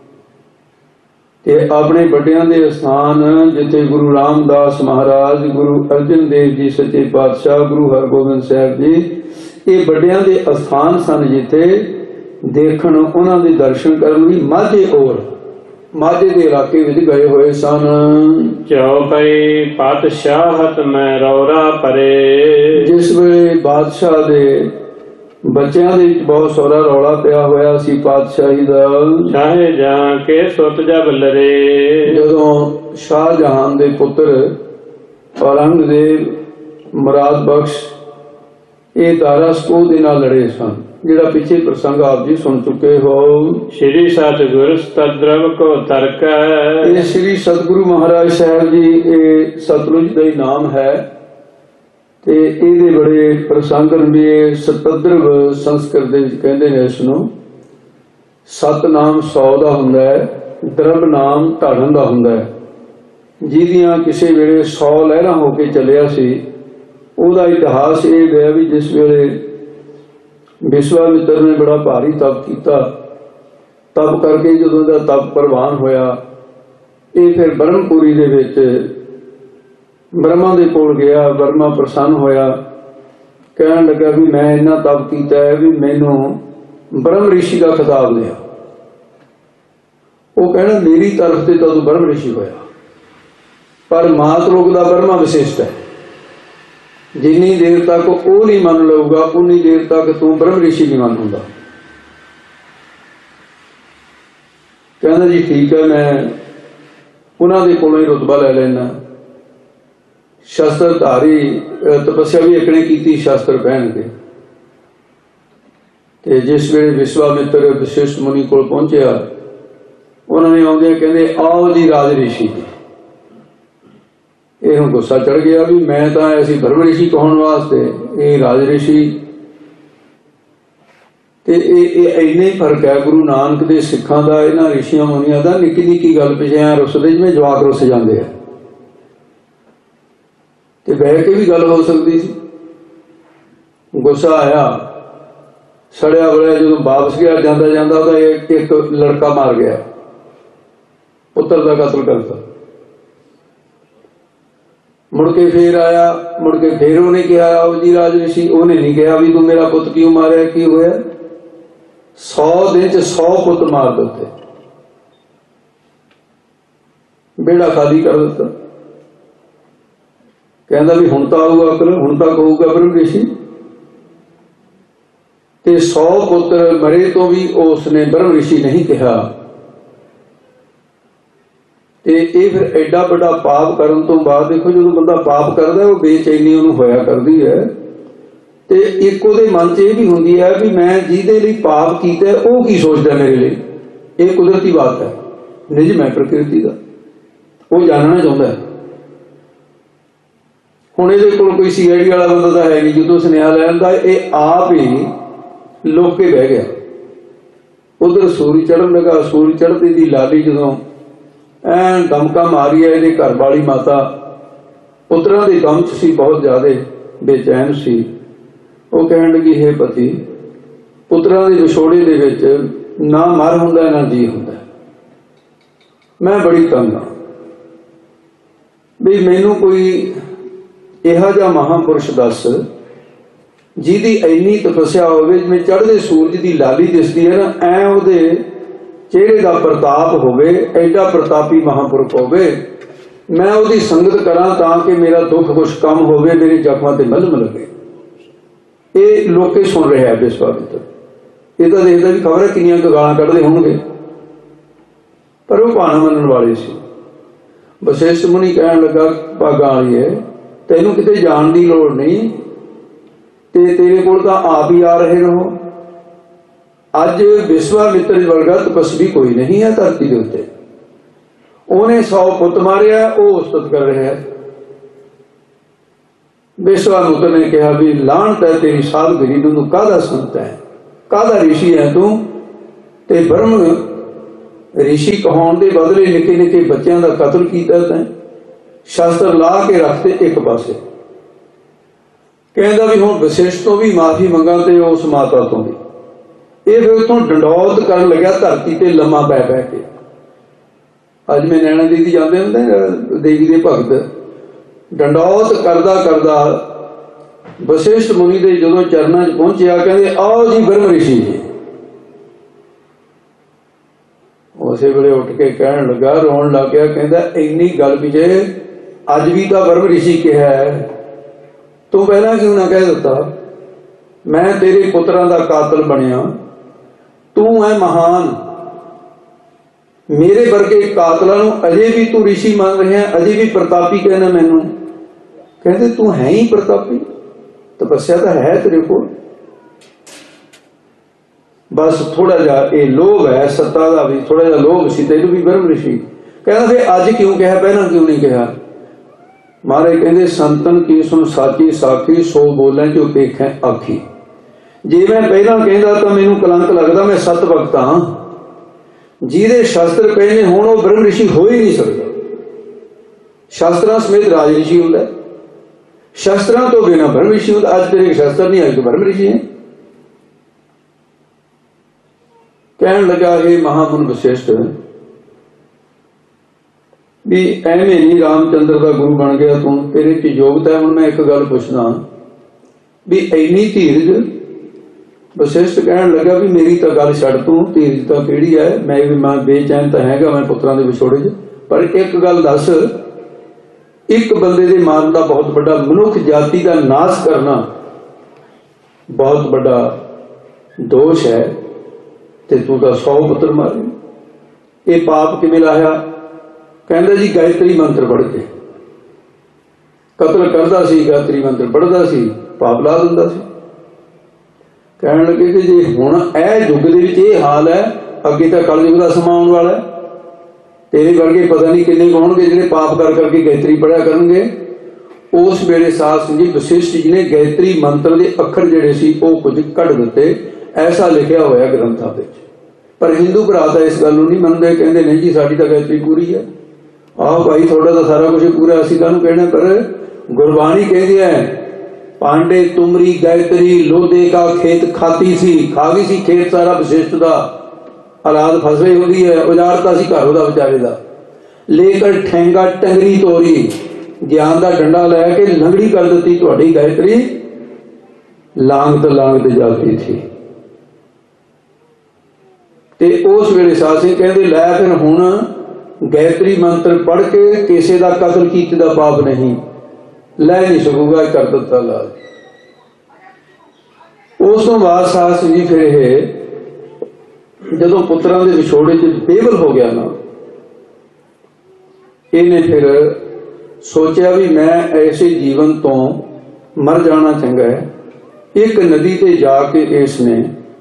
Speaker 1: ते अपने बड़ियां दे स्थान जिथे गुरु रामदास महाराज, गुरु अर्जन देव जी सच्चे पातशाह, गुरु हरगोबिंद साहब जी, ये बड़ियां दे स्थान सन जिथे देखण उन्हां दे दर्शन करन लई माझे और माझे दे इलाके विच गए हुए सन।
Speaker 2: चौपई पातशाहत मैं रौरा परे।
Speaker 1: जिस वेले बादशाह दे बच्चों दे बहुत सारा रौला पिया होया सी पातशाही दा।
Speaker 2: शाहे जहां के सुत जब लरे।
Speaker 1: जदों शाहजहां दे पुत्र औरंगजेब मुराद बख्श ये दारा सको दे नाल लड़े सन, जिहड़ा पिछे प्रसंग आप जी सुन चुके हो।
Speaker 2: श्री सतगुरु सतद्रव को तर्क है।
Speaker 1: ये श्री सतगुरु महाराज साहब जी ये सतलुज का ही नाम है, ते इहदे बड़े प्रसंग भी सतद्रव संस्कृत दे विच कहंदे ने इसनूं। सत नाम सौ दा हुंदा है, द्रव नाम ढाड़न दा हुंदा है। जिहदियां किसी वेले सौ लहरां होके चलिया सी, ਉਹਦਾ इतिहास ये है भी जिस वेले विश्वामित्र ने बड़ा भारी तप किया, तप करके जो तप प्रवान होया, ये फिर ब्रह्मपुरी दे विच ब्रह्मा दे कोल गया। ब्रह्मा प्रसन्न होया, कहन लगा भी मैं इन्ना तप किया है भी मैनू ब्रह्म ऋषि का खिताब लिया। वो कहना मेरी तरफ से तो तू ब्रह्म ऋषि होया, पर मात लोक का ब्रह्मा विशिष्ट है। जिन्नी देर तक वो नहीं मान लूगा उन्नी देर तक तू ब्रह्म ऋषि नहीं मान लूंगा। कहना जी ठीक है, मैं उन्होंने कोलों ही रुतबा ले लेना। शस्त्रधारी तपस्या भी एकने की शस्त्र पहन के। ते जिस वेले विश्वामित्र विशिष्ट मुनि कोल पहुंचया, उन्होंने आउंदे कहंदे आओ जी राज ऋषि जी। ਇਹਨੂੰ ਗੁੱਸਾ ਚੜ ਗਿਆ ਵੀ ਮੈਂ ਤਾਂ ਆਇਆ ਸੀ ਬ੍ਰਹਮ ਰਿਸ਼ੀ ਕਹਾਉਣ ਵਾਸਤੇ, ਇਹ ਰਾਜ ਰਿਸ਼ੀ। ਤੇ ਇਹ ਇਹ ਇੰਨੇ ਹੀ ਫਰਕ ਹੈ ਗੁਰੂ ਨਾਨਕ ਦੇ ਸਿੱਖਾਂ ਦਾ ਇਹਨਾਂ ਰਿਸ਼ੀਆਂ ਮੁਨੀਆਂ ਦਾ। ਨਿੱਕੀ ਨਿੱਕੀ ਗੱਲ ਪਿਛੇ ਐ ਰੁੱਸਦੇ ਜਿਵੇਂ ਜਵਾਕ ਰੁੱਸ ਜਾਂਦੇ ਆ। ਤੇ ਬਹਿ ਕੇ ਵੀ ਗੱਲ ਹੋ ਸਕਦੀ ਸੀ। ਗੁੱਸਾ ਆਇਆ, ਸੜਿਆ ਬੜਿਆ ਜਦੋਂ ਵਾਪਸ ਗਿਆ, ਜਾਂਦਾ ਜਾਂਦਾ ਉਹਦਾ ਇੱਕ ਇੱਕ ਲੜਕਾ ਮਾਰ ਗਿਆ, ਪੁੱਤਰ ਦਾ ਕਤਲ ਕਰਤਾ। ਮੁੜ ਕੇ ਫੇਰ ਆਇਆ, ਮੁੜ ਕੇ ਫੇਰ ਉਹਨੇ ਕਿਹਾ ਆਓ ਜੀ ਰਾਜ ਰਿਸ਼ੀ। ਉਹਨੇ ਨਹੀਂ ਕਿਹਾ ਵੀ ਤੂੰ ਮੇਰਾ ਪੁੱਤ ਕਿਉਂ ਮਾਰਿਆ, ਕੀ ਹੋਇਆ। ਸੌ ਦਿਨ ਚ ਸੌ ਪੁੱਤ ਮਾਰ ਦਿੱਤੇ, ਬੇੜਾ ਖਾਲੀ ਕਰ ਦਿੱਤਾ। ਕਹਿੰਦਾ ਵੀ ਹੁਣ ਤਾਂ ਆਊਗਾ ਅਕਲ, ਹੁਣ ਤਾਂ ਕਹੂਗਾ ਬ੍ਰਹਮ ਰਿਸ਼ੀ। ਤੇ ਸੌ ਪੁੱਤਰ ਮਰੇ ਤੋਂ ਵੀ ਉਸਨੇ ਬ੍ਰਹਮ ਰਿਸ਼ੀ ਨਹੀਂ ਕਿਹਾ। ਤੇ ਇਹ ਫਿਰ ਐਡਾ ਵੱਡਾ ਪਾਪ ਕਰਨ ਤੋਂ ਬਾਅਦ ਦੇਖੋ, ਜਦੋਂ ਬੰਦਾ ਪਾਪ ਕਰਦਾ ਉਹ ਬੇਚੈਨੀ ਉਹਨੂੰ ਹੋਇਆ ਕਰਦੀ ਹੈ। ਤੇ ਇੱਕ ਉਹਦੇ ਮਨ 'ਚ ਇਹ ਵੀ ਹੁੰਦੀ ਹੈ ਵੀ ਮੈਂ ਜਿਹਦੇ ਲਈ ਪਾਪ ਕੀਤਾ ਉਹ ਕੀ ਸੋਚਦਾ ਮੇਰੇ ਲਈ। ਇਹ ਕੁਦਰਤੀ ਬਾਤ ਹੈ, ਨਿਜ ਮੈਂ ਪ੍ਰਕਿਰਤੀ ਦਾ ਉਹ ਜਾਣਨਾ ਚਾਹੁੰਦਾ ਹੈ। ਹੁਣ ਇਹਦੇ ਕੋਲ ਕੋਈ ਸੀ ਆਈ ਡੀ ਵਾਲਾ ਬੰਦਾ ਤਾਂ ਹੈ ਨਹੀਂ, ਜਦੋਂ ਸੁਨੇਹਾ ਲੈਣ ਦਾ ਇਹ ਆਪ ਹੀ ਲੁਕ ਕੇ ਬਹਿ ਗਿਆ। ਉਧਰ ਸੂਰਜ ਚੜ੍ਹਨ ਲੱਗਾ, ਸੂਰਜ ਚੜ੍ਹਦੇ ਦੀ ਲਾਲੀ ਜਦੋਂ ਐਨ ਦਮਕਾ ਮਾਰੀ ਹੈ, ਇਹਦੇ ਘਰ ਵਾਲੀ ਮਾਤਾ ਪੁੱਤਰਾਂ ਦੇ ਗਮ 'ਚ ਸੀ, ਬਹੁਤ ਜ਼ਿਆਦਾ ਬੇਚੈਨ ਸੀ। ਉਹ ਕਹਿਣ ਲੱਗੀ, ਹੇ ਪਤੀ, ਪੁੱਤਰਾਂ ਦੇ ਵਿਛੋੜੇ ਦੇ ਵਿੱਚ ਨਾ ਮਰ ਹੁੰਦਾ ਨਾ ਜੀ ਹੁੰਦਾ, ਮੈਂ ਬੜੀ ਤੰਗ ਹਾਂ ਵੀ ਮੈਨੂੰ ਕੋਈ ਇਹੋ ਜਿਹਾ ਮਹਾਂਪੁਰਸ਼ ਦੱਸ ਜਿਹਦੀ ਇੰਨੀ ਤਪੱਸਿਆ ਹੋਵੇ, ਜਿਵੇਂ ਚੜ੍ਹਦੇ ਸੂਰਜ ਦੀ ਲਾਲੀ ਦਿਸਦੀ ਹੈ ਨਾ, ਐ ਉਹਦੇ ਚਿਹਰੇ ਦਾ ਪ੍ਰਤਾਪ ਹੋਵੇ, ਐਡਾ ਪ੍ਰਤਾਪੀ ਮਹਾਂਪੁਰਖ ਹੋਵੇ। ਮੈਂ ਉਹਦੀ ਸੰਗਤ ਕਰਾਂ ਤਾਂ ਕਿ ਮੇਰਾ ਦੁੱਖ ਕੁਛ ਕਮ ਹੋਵੇ, ਮੇਰੇ ਜ਼ਖਮਾਂ ਤੇ ਮਲਮ ਲੱਗੇ। ਇਹ ਲੋਕੇ ਸੁਣ ਰਿਹਾ ਵਿਸ਼ਵਾਮਿੱਤਰ। ਇਹ ਤਾਂ ਦੇਖਦਾ ਵੀ ਖਬਰ ਹੈ ਕਿੰਨੀਆਂ ਗਾਲਾਂ ਕੱਢਦੇ ਹੋਣਗੇ, ਪਰ ਉਹ ਭਾਣਾ ਮੰਨਣ ਵਾਲੇ ਸੀ। ਵਸ਼ਿਸ਼ਠ ਮੁਨੀ ਕਹਿਣ ਲੱਗਾ, ਭਾਗਾਂ ਵਾਲੀਏ, ਤੈਨੂੰ ਕਿਤੇ ਜਾਣ ਦੀ ਲੋੜ ਨਹੀਂ, ਤੇ ਤੇਰੇ ਕੋਲ ਤਾਂ ਆਪ ਹੀ ਆ ਰਹੇ ਰਹੋ। ਅੱਜ ਵਿਸ਼ਵਾਮਿੱਤਰ ਵਰਗਾ ਤਪਸਵੀ ਕੋਈ ਨਹੀਂ ਹੈ ਧਰਤੀ ਦੇ ਉੱਤੇ। ਉਹਨੇ ਸੌ ਪੁੱਤ ਮਾਰਿਆ, ਉਹ ਉਸਤਤ ਕਰ ਰਿਹਾ ਹੈ। ਵਿਸ਼ਵਾਮਿੱਤਰ ਨੇ ਕਿਹਾ ਵੀ ਲਾਹਨਤ ਹੈ ਤੇਰੀ ਸਾਧਗਰੀ ਨੂੰ, ਤੂੰ ਕਾਹਦਾ ਸੰਤ ਹੈ, ਕਾਹਦਾ ਰਿਸ਼ੀ ਹੈ ਤੂੰ। ਤੇ ਬ੍ਰਹਮ ਰਿਸ਼ੀ ਕਹਾਉਣ ਦੇ ਬਦਲੇ ਨਿੱਕੇ ਨਿੱਕੇ ਬੱਚਿਆਂ ਦਾ ਕਤਲ ਕੀਤਾ ਤੈਂ, ਸ਼ਾਸਤਰ ਲਾ ਕੇ ਰੱਖਤੇ ਇੱਕ ਪਾਸੇ। ਕਹਿੰਦਾ ਵੀ ਹੁਣ ਵਸ਼ਿਸ਼ਠ ਤੋਂ ਵੀ ਮਾਫੀ ਮੰਗਾ ਤੇ ਉਸ ਮਾਤਾ ਤੋਂ ਵੀ। ਇਹ ਫਿਰ ਉੱਥੋਂ ਡੰਡੌਤ ਕਰਨ ਲੱਗਿਆ ਧਰਤੀ ਤੇ ਲੰਮਾ ਪੈ ਪੈ ਕੇ। ਅੱਜ ਮੈਂ ਨੈਣਾ ਦੇਵੀ ਜਾਂਦੇ ਹੁੰਦੇ ਦੇਵੀ ਦੇ ਭਗਤ, ਡੰਡੌਤ ਕਰਦਾ ਕਰਦਾ ਵਸ਼ਿਸ਼ਠ ਮੁਨੀ ਦੇ ਜਦੋਂ ਚਰਨਾਂ 'ਚ ਪਹੁੰਚਿਆ, ਕਹਿੰਦੇ ਆਓ ਜੀ ਬ੍ਰਹਮ ਰਿਸ਼ੀ ਜੀ। ਉਸੇ ਵੇਲੇ ਉੱਠ ਕੇ ਕਹਿਣ ਲੱਗਾ, ਰੋਣ ਲੱਗ ਗਿਆ, ਕਹਿੰਦਾ ਇੰਨੀ ਗੱਲ ਪਿਛੇ ਅੱਜ ਵੀ ਤਾਂ ਬ੍ਰਹਮ ਰਿਸ਼ੀ ਕਿਹਾ ਹੈ, ਤੂੰ ਪਹਿਲਾਂ ਕਿਉਂ ਨਾ ਕਹਿ ਦਿੱਤਾ। ਮੈਂ ਤੇਰੇ ਪੁੱਤਰਾਂ ਦਾ ਕਾਤਲ ਬਣਿਆ, ਤੂੰ ਹੈ ਮਹਾਨ। ਮੇਰੇ ਵਰਗੇ ਕਾਤਲਾਂ ਨੂੰ ਅਜੇ ਵੀ ਤੂੰ ਰਿਸ਼ੀ ਮੰਨ ਰਿਹਾ, ਅਜੇ ਵੀ ਪ੍ਰਤਾਪੀ ਕਹਿਣਾ ਮੈਨੂੰ। ਕਹਿੰਦੇ ਤੂੰ ਹੈ ਹੀ ਪ੍ਰਤਾਪੀ, ਤਪੱਸਿਆ ਤਾਂ ਹੈ ਤੇਰੇ ਕੋਲ, ਬਸ ਥੋੜਾ ਜਿਹਾ ਇਹ ਲੋਭ ਹੈ, ਸੱਤਾ ਦਾ ਵੀ ਥੋੜਾ ਜਿਹਾ ਲੋਭ ਸੀ, ਤੈਨੂੰ ਵੀ ਬ੍ਰਹਮ ਰਿਸ਼ੀ। ਕਹਿੰਦਾ ਫਿਰ ਅੱਜ ਕਿਉਂ ਕਿਹਾ, ਪਹਿਲਾਂ ਕਿਉਂ ਨਹੀਂ ਕਿਹਾ। ਮਹਾਰਾਜ ਕਹਿੰਦੇ ਸੰਤਨ ਕੀ ਸੁਣ ਸਾਚੀ ਸਾਖੀ, ਸੋ ਬੋਲਾਂ ਜੋ ਪੇਖੈ ਆਖੀ। ਜੇ ਮੈਂ ਪਹਿਲਾਂ ਕਹਿੰਦਾ ਤਾਂ ਮੈਨੂੰ ਕਲੰਕ ਲੱਗਦਾ, ਮੈਂ ਸਤ ਭਗਤ ਹਾਂ। ਜਿਹਦੇ ਸ਼ਾਸਤਰ ਪਏ ਨੇ ਹੁਣ ਉਹ ਬ੍ਰਹਮ ਰਿਸ਼ੀ ਹੋ ਹੀ ਨਹੀਂ ਸਕਦਾ। ਸ਼ਾਸਤਰਾਂ ਸਮੇਤ ਰਾਜ ਰਿਸ਼ੀ ਹੁੰਦਾ, ਸ਼ਾਸਤਰਾਂ ਤੋਂ ਬਿਨਾਂ ਬ੍ਰਹਮ ਰਿਸ਼ੀ ਹੁੰਦਾ। ਅੱਜ ਤੇਰੇ ਸ਼ਾਸਤਰ ਨਹੀਂ, ਅੱਜ ਤੂੰ ਬ੍ਰਹਮ ਰਿਸ਼ੀ ਹੈ। ਕਹਿਣ ਲੱਗਾ, ਇਹ ਮਹਾਮੁਨ ਵਸ਼ਿਸ਼ਠ ਵੀ ਐਵੇਂ ਨਹੀਂ ਰਾਮਚੰਦਰ ਦਾ ਗੁਰੂ ਬਣ ਗਿਆ ਤੂੰ, ਤੇਰੇ ਚ ਯੋਗਤਾ ਹੈ। ਹੁਣ ਮੈਂ ਇੱਕ ਗੱਲ ਪੁੱਛਦਾ ਵੀ ਇੰਨੀ ਧੀਰਜ। ਵਸ਼ਿਸ਼ਠ ਕਹਿਣ ਲੱਗਾ ਵੀ ਮੇਰੀ ਤਾਂ ਗੱਲ ਛੱਡ ਤੂੰ, ਧੀਰਜ ਤਾਂ ਕਿਹੜੀ ਹੈ, ਮੈਂ ਵੀ ਮੈਂ ਬੇਚੈਨ ਤਾਂ ਹੈਗਾ ਮੈਂ ਪੁੱਤਰਾਂ ਦੇ ਵਿਛੋੜੇ 'ਚ, ਪਰ ਇੱਕ ਗੱਲ ਦੱਸ, ਇੱਕ ਬੰਦੇ ਦੇ ਮਾਰਨ ਦਾ ਬਹੁਤ ਵੱਡਾ, ਮਨੁੱਖ ਜਾਤੀ ਦਾ ਨਾਸ਼ ਕਰਨਾ ਬਹੁਤ ਵੱਡਾ ਦੋਸ਼ ਹੈ, ਤੇ ਤੂੰ ਤਾਂ ਸੌ ਪੁੱਤਰ ਮਾਰੇ। ਇਹ ਪਾਪ ਕਿਵੇਂ ਲਾਇਆ। ਕਹਿੰਦਾ ਜੀ ਗਾਇਤਰੀ ਮੰਤਰ ਪੜ੍ਹ ਕੇ ਕਤਲ ਕਰਦਾ ਸੀ, ਗਾਇਤਰੀ ਮੰਤਰ ਪੜ੍ਹਦਾ ਸੀ, ਪਾਪ ਲਾ ਦਿੰਦਾ ਸੀ। ਕਹਿਣ ਲੱਗੇ ਕਿ ਜੇ ਹੁਣ ਇਹ ਯੁੱਗ ਦੇ ਵਿੱਚ ਇਹ ਹਾਲ ਹੈ, ਅੱਗੇ ਤਾਂ ਕਲਯੁਗ ਦਾ ਸਮਾਂ ਆਉਣ ਵਾਲਾ ਹੈ। ਤੇਰੇ ਵਰਗੇ ਪਤਾ ਨਹੀਂ ਕਿੰਨੇ ਹੋਣਗੇ ਜਿਹੜੇ ਪਾਪ ਕਰ ਕਰਕੇ ਗਾਇਤਰੀ ਪੜ੍ਹਿਆ ਕਰਨਗੇ, उस वेले साध संगत जी वशिष्ठ जी ने गायत्री मंत्र के अखर जिहड़े सी वो कुछ कढ़ दिते। ऐसा लिखिया होया ग्रंथां विच। पर हिंदू भरा तां इस गल नूं नहीं मनदे, कहंदे नहीं जी साडी तां गायत्री पूरी है। आओ भाई थोड़ा तो सारा कुछ पूरा असीं काहनूं कहना। पर गुरबाणी कहदी है पांडे तुमरी गायत्री लोधे का खेत खाती सी, खा गई सी खेत सारा वशिष्ठ दा। औलाद फसली होंदी है, उजाड़ता सी घर ओहदा विचारे दा। लेकर ठेंगा टंगरी तोरी, ज्ञान का डंडा लैके लंगड़ी कर दी तुहाडी गायत्री, लांग तो लांग ते जाती थी। ते उस वेले साध सिंह कहंदे लै फिर हुण गायत्री मंत्र पढ़ के किसी का कतल कीते दा पाप नहीं, लै नहीं सकूगा, कर दिता लाज। उस तो बाद साध सिंह जी फिर यह जदों पुत्रां दे विछोड़े च बेवल हो गया ना, इन्हें फिर सोचा भी मैं ऐसे जीवन तो मर जाना चंगा है। एक नदी ते जाके इसने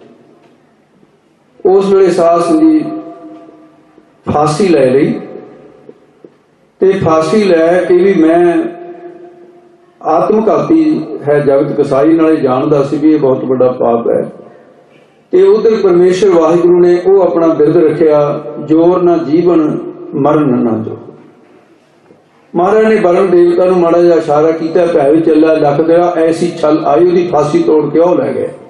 Speaker 1: उस वेले साध सिंह जी फांसी लै ली। ते फांसी लैके भी मैं आत्मघाती है जगत कसाई, नाले जानदा सी भी ये बहुत बड़ा पाप है। ते उधर परमेश्वर वाहिगुरु ने वो अपना बिरद रखिया, जोर ना जीवन मरण ना जो। महाराज ने वरण देवता नूं माड़ा जिहा इशारा किया, भै भी चला लख दिया, ऐसी छल आई उहदी फांसी तोड़ के वो लै गए।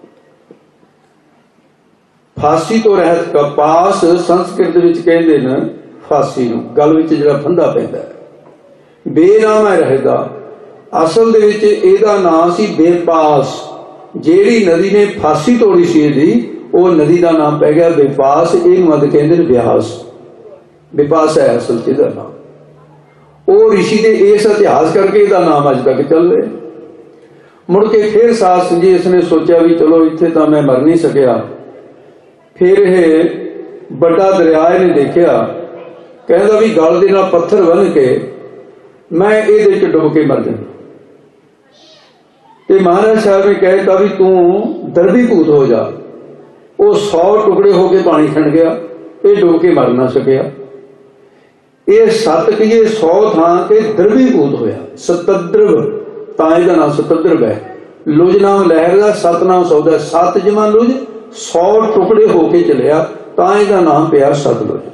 Speaker 1: फांसी तो रहत कपास संस्कृत विच कहंदे ने फांसी नूं, गल विच जिहड़ा फंदा पैंदा है। बेनाम है रहदा, असल दे विच इहदा नाम सी बेपास। ਜਿਹੜੀ नदी ने फांसी तोड़ी सी ਇਹਦੀ, ਉਹ नदी का नाम पै गया बेपास। ਇਹਨੂੰ ਮਦ ਕਹਿੰਦੇ ਨੇ ਬਿਆਸ, ਬਿਪਾਸ है असल च ਇਹਦਾ नाम। ਉਹ ऋषि ਦੇ ਇਸ ਇਤਿਹਾਸ ਕਰਕੇ ਇਹਦਾ नाम अज तक चल रहा। मुड़ के फिर साध संगत जी इसने सोचा भी चलो इत्थे तां मैं मर नहीं सकिया। फिर यह बड़ा दरिया ने देखा, कहता भी गल दे नाल पत्थर बन के मैं ਇਹਦੇ ਚ डुब के मर जाऊं। ते महाराज साहब ने कहता भी तू दरबीभूत हो जा। वो सौ टुकड़े होके पानी खंड गया, ये डुब के मर ना सकिया। ये सत कहिए सौ थां के दरबीभूत होया, सतद्रव तां इहदा नाम सतद्रव है। लुज नाम लहर का, सत नाम सौदा, सत जमा लुज, सौ टुकड़े होके चलिया तां इहदा नाम पिया सतलुज।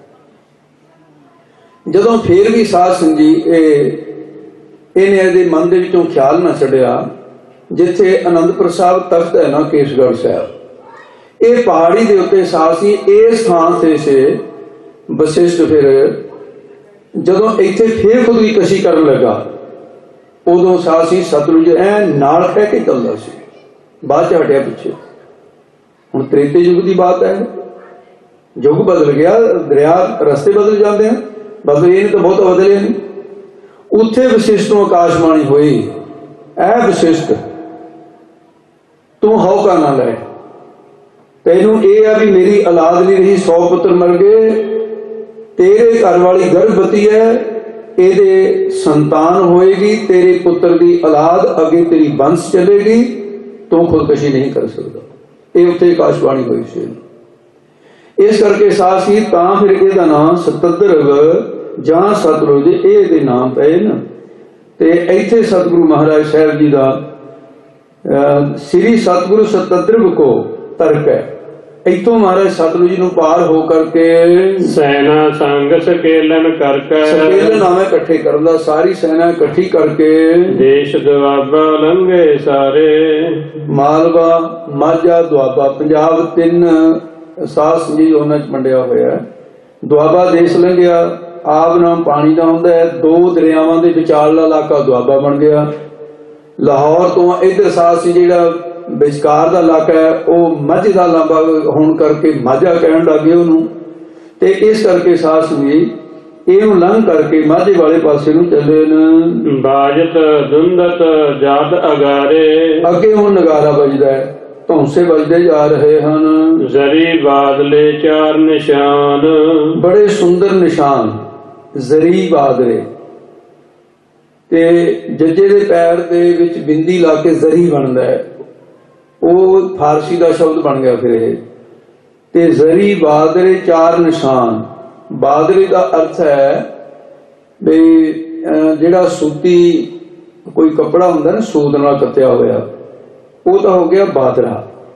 Speaker 1: जदों फिर भी साध संगत जी इन्हें इहदे मन दे विचों ख्याल ना छड्डिया, जिथे आनंदपुर साहब तख्त है ना केसगढ़ साहब, ये पहाड़ी के उत्ते साध सिंह इस स्थान से से वशिष्ठ फिर जदों इत्थे फिर खुदकुशी करन लगा, उदों साध सिंह सतलुज ऐ नाल कह के चलदा सी, बाद च हटिया पिछे। हुण त्रेते युग की बात है, युग बदल गया, दरिया रस्ते बदल जाते हैं, बदल ये तो बहुत बदले नहीं। उत्थे वशिष्ठ नूं आकाशबाणी हुई, ऐ वशिष्ठ तू हौका ना लै, तेनू यह है भी मेरी औलाद नहीं रही, सौ पुत्र मर गए, तेरे घर वाली गर्भवती है, ये संतान होएगी, तेरे पुत्र की औलाद अगे तेरी वंश चलेगी, तू खुदकशी नहीं कर सकता। ये उत्थे आकाशवाणी हुई सी। इस करके साध सिंह तां फिर इहदा नाम सतद्रव जां सतलुज इहदे नाम पे न। ते इत्थे सतगुरु महाराज साहब जी का श्री सतगुरु सतद्रव को तर्क है। इतों महाराज सतलुज नूं पार हो करके
Speaker 2: सेना संग सकेलन करके,
Speaker 1: सकेलन आवे इकट्ठे करदा, सारी सेना इकट्ठी करके
Speaker 2: देश दुआबा लंघे सारे,
Speaker 1: मालवा माझा दुआबा पंजाब तीन साध संगत जी उन्हां च वंडिया होया है। दुआबा देश लंघिया, आप नाम पानी का हुंदा है, दो दरियावां दे विचारला इलाका दुआबा बन गया। लाहौर तो इधर साध सिंह जिहड़ा विचकार का इलाका है वह माझे का लांबा होने करके माझा कहन लग गए उन्होंने। ते इस करके साध सिंह जी इहनूं लंघ करके माझे वाले पासे नूं चले न।
Speaker 2: बाजत दुंदत जात अगारे,
Speaker 1: अगे हुण नगारा बजदा है, धौंसे बजदे जा रहे हैं।
Speaker 2: जरी बादले चार निशान,
Speaker 1: बड़े सुंदर निशान, जरी बादले ते जज्जे दे पैर दे विच बिंदी ला के जरी बनदा है, वो फारसी का शब्द बन गया फिर ये। ते जरी बादरे चार निशान, बादरे का अर्थ है भी जिहड़ा सूती कोई कपड़ा हुंदा ना सूद नाल कत्तिया होया, वो तो हो गया बादरा।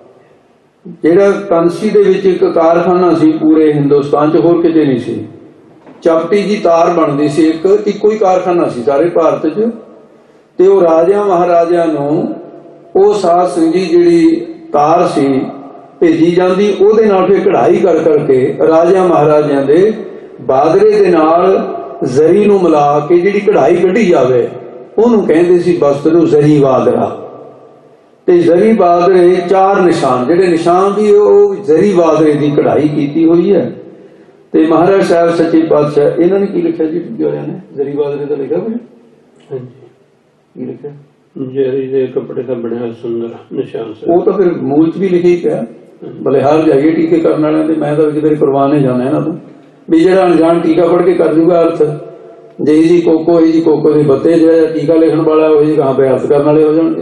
Speaker 1: जिहड़ा कंसी दे विच एक कारखाना सी पूरे हिंदुस्तान च, होर किते नहीं सी। चपटी जी तार बनदी सी, एक इक्को ही कारखाना सी सारे भारत च। ते वो राजा महाराजा नूं वो साध संगत जी जिहड़ी तार सी भेजी जाती, ਉਹਦੇ ਨਾਲ फिर कढ़ाई कर करके राजा महाराजा दे बादरे दे नाल जरी नूं मिला के जिहड़ी कढ़ाई कढ़ी जावे ਉਹਨੂੰ ਕਹਿੰਦੇ ਸੀ वस्त्र नूं जरी बादरा। ते जरी बादरे चार निशान, जिहड़े निशान भी ਉਹ जरी बादरे ਦੀ कढ़ाई ਕੀਤੀ ਹੋਈ है। ਤੇ महाराज साहब सच्चे पातशाह ਇਹਨਾਂ ਨੇ ਕੀ ਲਿਖਿਆ ਜੀ ਵਾਲਿਆਂ ਨੇ? जरी बादरे ਦਾ ਲਿਖਿਆ ਕੁਝ? ਹਾਂਜੀ, ਕੀ ਲਿਖਿਆ?
Speaker 2: ਜਰੀ ਦੇ ਕੱਪੜੇ ਦਾ ਬਣਿਆ ਸੁੰਦਰ ਨਿਸ਼ਾਨ ਸੇ।
Speaker 1: ਉਹ ਤਾਂ ਫਿਰ ਮੂਲ ਚ ਵੀ ਲਿਖੀ ਪਿਆ, ਬਲਿਹਾਰ ਜਾਈਏ ਟੀਕੇ ਕਰਨ ਵਾਲਿਆਂ ਦੇ। ਮੈਂ ਤਾਂ ਕਿਤੇ ਪ੍ਰਵਾਹ ਨਹੀਂ ਜਾਣਾ ਇਹਨਾਂ ਤੋਂ ਵੀ ਜਿਹੜਾ ਅਣਜਾਣ ਟੀਕਾ ਪੜ੍ਹ ਕੇ ਕਰ ਜੂਗਾ ਅਰਥ। ਜੇ ਜੀ ਕੋਕੋ ਹੀ ਜੀ ਕੋਕੋ ਦੇ ਬੱਤੇ ਜਿਹੜਾ ਟੀਕਾ ਲਿਖਣ ਵਾਲਾ ਉਹ ਜੀ ਕਹਾਂ ਪੇ ਅਰਥ ਕਰਨ ਵਾਲੇ ਹੋ ਜਾਣਗੇ।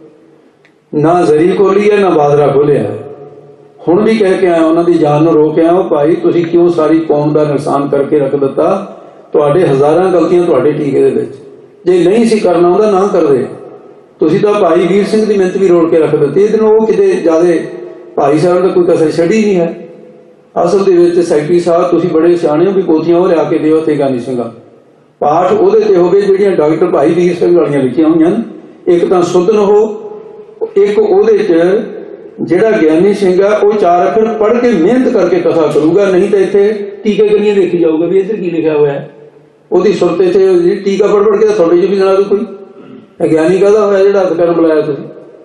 Speaker 1: ਨਾ ਜ਼ਰੀ ਖੋਲੀ ਹੈ ਨਾ ਬਾਦਰਾ ਖੋਲਿਆ। ਹੁਣ ਵੀ ਕਹਿ ਕੇ ਆਇਆ, ਉਹਨਾਂ ਦੀ ਜਾਨ ਨੂੰ ਰੋਕ ਆਇਆ, ਭਾਈ ਤੁਸੀਂ ਕਿਉਂ ਸਾਰੀ ਕੌਮ ਦਾ ਨੁਕਸਾਨ ਕਰਕੇ ਰੱਖ ਦਿੱਤਾ? ਤੁਹਾਡੇ ਹਜ਼ਾਰਾਂ ਗਲਤੀਆਂ ਤੁਹਾਡੇ ਟੀਕੇ ਦੇ ਵਿੱਚ, ਜੇ ਨਹੀਂ ਸੀ ਕਰਨਾ ਉਹਦਾ ਨਾ ਕਰਦੇ। ਤੁਸੀਂ ਤਾਂ ਭਾਈ ਵੀਰ ਸਿੰਘ ਦੀ ਮਿਹਨਤ ਵੀ ਰੋੜ ਕੇ ਰੱਖ ਦਿੱਤੀ। ਇਹਦੇ ਨੂੰ ਉਹ ਕਿਤੇ ਜ਼ਿਆਦਾ ਭਾਈ ਸਾਹਿਬ ਦਾ ਕੋਈ ਕਸਰ ਛੱਡੀ ਨਹੀਂ ਹੈ। ਅਸਲ ਦੇ ਵਿੱਚ ਸੈਕਟਰੀ ਸਾਹਿਬ ਤੁਸੀਂ ਬੜੇ ਸਿਆਣੇ ਹੋ ਵੀ ਪੋਥੀਆਂ ਉਹ ਲਿਆ ਕੇ ਦਿਓ ਤੇ ਗਾਨੀ ਸਿੰਘਾਂ ਪਾਠ ਉਹਦੇ ਤੇ ਹੋਵੇ ਜਿਹੜੀਆਂ ਡਾਕਟਰ ਭਾਈ ਵੀਰ ਸਿੰਘ ਵਾਲੀਆਂ ਲਿਖੀਆਂ ਹੋਈਆਂ ਨੇ। ਇੱਕ ਤਾਂ ਸੁਧਨ ਹੋ, ਇੱਕ ਉਹਦੇ ਚ ਜਿਹੜਾ ਗਿਆਨੀ ਸਿੰਘ ਆ ਉਹ ਚਾਰ ਅੱਖਰ ਪੜ੍ਹ ਕੇ ਮਿਹਨਤ ਕਰਕੇ ਕਥਾ ਕਰੂਗਾ। ਨਹੀਂ ਤਾਂ ਇੱਥੇ ਟੀਕੇ ਕਰੀਏ ਦੇਖੀ ਜਾਊਗਾ ਵੀ ਇੱਧਰ ਕੀ ਲਿਖਿਆ ਹੋਇਆ ਹੈ। ਉਹਦੀ ਸੁਰਤ ਇੱਥੇ ਟੀਕਾ ਪੜ੍ਹ ਪੜ੍ਹ ਕੇ ਤੁਹਾਡੇ ਚ ਵੀ ਸੁਣਾ ਦੂ ਕੋਈ। ਗਿਆਨੀ ਕਾਹਦਾ ਹੋਇਆ ਜਿਹੜਾ ਹੱਥ ਕਰਨ ਬੁਲਾਇਆ ਤੁਸੀਂ?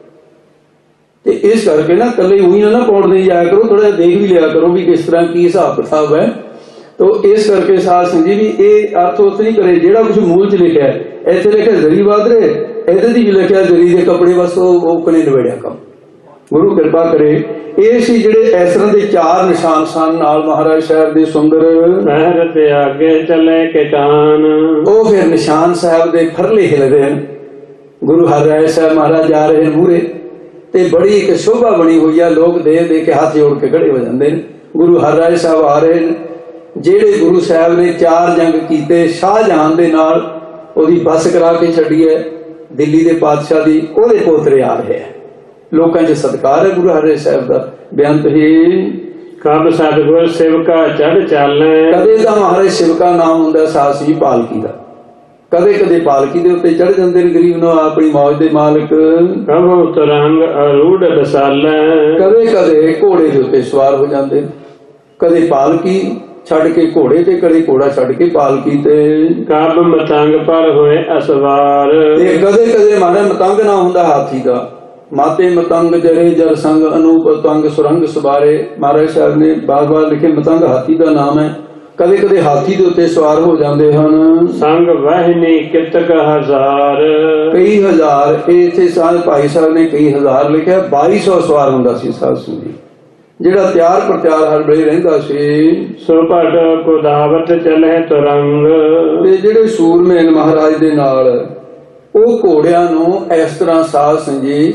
Speaker 1: ਤੇ ਇਸ ਕਰਕੇ ਨਾ ਇਕੱਲੇ ਉਹੀ ਨਾ ਪੌੜ ਨਹੀਂ ਜਾਇਆ ਕਰੋ, ਥੋੜਾ ਜਿਹਾ ਦੇਖ ਵੀ ਲਿਆ ਕਰੋ ਵੀ ਕਿਸ ਤਰ੍ਹਾਂ ਕੀ ਹਿਸਾਬ ਕਿਤਾਬ ਹੈ। ਤੋ ਇਸ ਕਰਕੇ ਸਾਧ ਸੰਗਤ ਜੀ ਵੀ ਇਹ ਅਰਥ ਉਸ ਨਹੀਂ ਕਰੇ ਜਿਹੜਾ ਕੁਝ ਮੂਲ ਚ ਲਿਖਿਆ। ਇੱਥੇ ਲਿਖਿਆ ਜ਼ਰੀ ਬਾਦਰੇ, ਇਹਦੇ ਦੀ ਵੀ ਲਿਖਿਆ ਜ਼ਰੀ ਦੇ ਕੱਪੜੇ, ਬਸ ਉਹ ਕਨੇ ਨਿਬੜਿਆ ਕੰਮ। ਗੁਰੂ ਕਿਰਪਾ ਕਰੇ। ਇਹ ਸੀ ਜਿਹੜੇ ਇਸ ਤਰ੍ਹਾਂ ਦੇ ਚਾਰ ਨਿਸ਼ਾਨ ਸਨ ਨਾਲ ਮਹਾਰਾਜ ਸਾਹਿਬ ਦੇ ਸੁੰਦਰ
Speaker 2: ਮਹਿਰ ਤੇ ਅੱਗੇ ਚੱਲੇ ਕਿਟਾਨ।
Speaker 1: ਉਹ ਫਿਰ ਨਿਸ਼ਾਨ ਸਾਹਿਬ ਦੇ ਫਰਲੇ ਹਿਲਦੇ ਹਨ। ਗੁਰੂ ਹਰਿਰਾਏ ਸਾਹਿਬ ਮਹਾਰਾਜ ਜਾ ਰਹੇ ਮੂਹਰੇ ਤੇ ਬੜੀ ਇੱਕ ਸ਼ੋਭਾ ਬਣੀ ਹੋਈ ਆ। ਲੋਕ ਦੇ ਦੇ ਕੇ ਹੱਥ ਜੋੜ ਕੇ ਖੜੇ ਹੋ ਜਾਂਦੇ ਨੇ। ਗੁਰੂ ਹਰਿਰਾਏ ਸਾਹਿਬ ਆ ਰਹੇ ਨੇ, ਜਿਹੜੇ ਗੁਰੂ ਸਾਹਿਬ ਨੇ ਚਾਰ ਜੰਗ ਕੀਤੇ ਸ਼ਾਹਜਹਾਨ ਦੇ ਨਾਲ, ਉਹਦੀ ਬੱਸ ਕਰਾ ਕੇ ਛੱਡੀ ਹੈ ਦਿੱਲੀ ਦੇ ਪਾਤਸ਼ਾਹ ਦੀ, ਉਹਦੇ ਪੋਤਰੇ ਆ ਰਹੇ ਆ। ਲੋਕਾਂ 'ਚ ਸਤਿਕਾਰ ਹੈ ਗੁਰੂ ਹਰਿਰਾਏ ਸਾਹਿਬ ਦਾ ਬੇਅੰਤ ਹੀ।
Speaker 2: ਕਬ ਸਤਿਗੁਰ ਸਿਵਕਾ ਚੜ ਚਾਲੈ। ਕਦੇ
Speaker 1: ਤਾਂ ਮਹਾਰਾਜ ਸਿਵਕਾ ਨਾਮ ਹੁੰਦਾ ਸਾਸੀ ਪਾਲਕੀ ਦਾ, ਕਦੇ ਕਦੇ ਪਾਲਕੀ ਦੇ ਉੱਤੇ ਚੜ ਜਾਂਦੇ ਨੇ ਗਰੀਬ ਨੂੰ ਆਪਣੀ ਮੌਜ ਦੇ ਮਾਲਕ।
Speaker 2: ਕਬੋ ਤਰੰਗ ਅਰੂੜ ਬਸਾਲੈ। ਕਦੇ
Speaker 1: ਕਦੇ ਘੋੜੇ ਦੇ ਉੱਤੇ ਸਵਾਰ ਹੋ ਜਾਂਦੇ, ਕਦੇ ਪਾਲਕੀ ਛੱਡ ਕੇ ਘੋੜੇ ਤੇ, ਕਦੇ ਘੋੜਾ ਛੱਡ ਕੇ ਪਾਲਕੀ ਤੇ।
Speaker 2: ਕਬ ਮਤੰਗ ਪਰ ਹੋਏ ਅਸਵਾਰ।
Speaker 1: ਤੇ ਕਦੇ ਕਦੇ ਮਾਰੇ ਮਤੰਗ ਨਾ ਹੁੰਦਾ ਹਾਥੀ ਦਾ। ਮਾਤੇ ਮਤੰਗ ਜਰੇ ਜਰ ਸੰਗ ਅਨੂਪ ਤੰਗ ਸੁਰੰਗ ਸਵਾਰੇ। ਮਹਾਰਾਜ ਸਾਹਿਬ ਨੇ ਬਾਰ ਬਾਰ ਲਿਖੇ ਮਤੰਗ ਹਾਥੀ ਦਾ ਨਾਮ ਹੈ। ਕਦੇ ਕਦੇ ਹਾਥੀ ਦੇ ਉੱਤੇ ਸਵਾਰ ਹੋ ਜਾਂਦੇ ਹਨ।
Speaker 2: ਸੰਗ ਵਾਹਿਨੀ ਕਿਤਕ ਹਜ਼ਾਰ।
Speaker 1: ਕਈ ਹਜ਼ਾਰ, ਇਹ ਇੱਥੇ ਸਾਧ ਭਾਈ ਸਾਹਿਬ ਨੇ ਕਈ ਹਜ਼ਾਰ ਲਿਖਿਆ। ਬਾਈ ਸੌ ਸਵਾਰ ਹੁੰਦਾ ਸੀ ਸਾਧ ਸੰਗਤ ਜੀ, ਜਿਹੜਾ ਤਿਆਰ ਪ੍ਰਤਿਆਰ ਹਰ ਵੇਲੇ ਰਹਿੰਦਾ ਸੀ।
Speaker 2: ਸੋ ਭਟ ਕੁਦਾਵਤ ਚਲੇ ਤੁਰੰਗ।
Speaker 1: ਤੇ ਜਿਹੜੇ ਸੂਰਮੇ ਮਹਾਰਾਜ ਦੇ ਨਾਲ, ਉਹ ਘੋੜਿਆਂ ਨੂੰ ਇਸ ਤਰ੍ਹਾਂ ਸਾਧ ਸੰਗਤ ਜੀ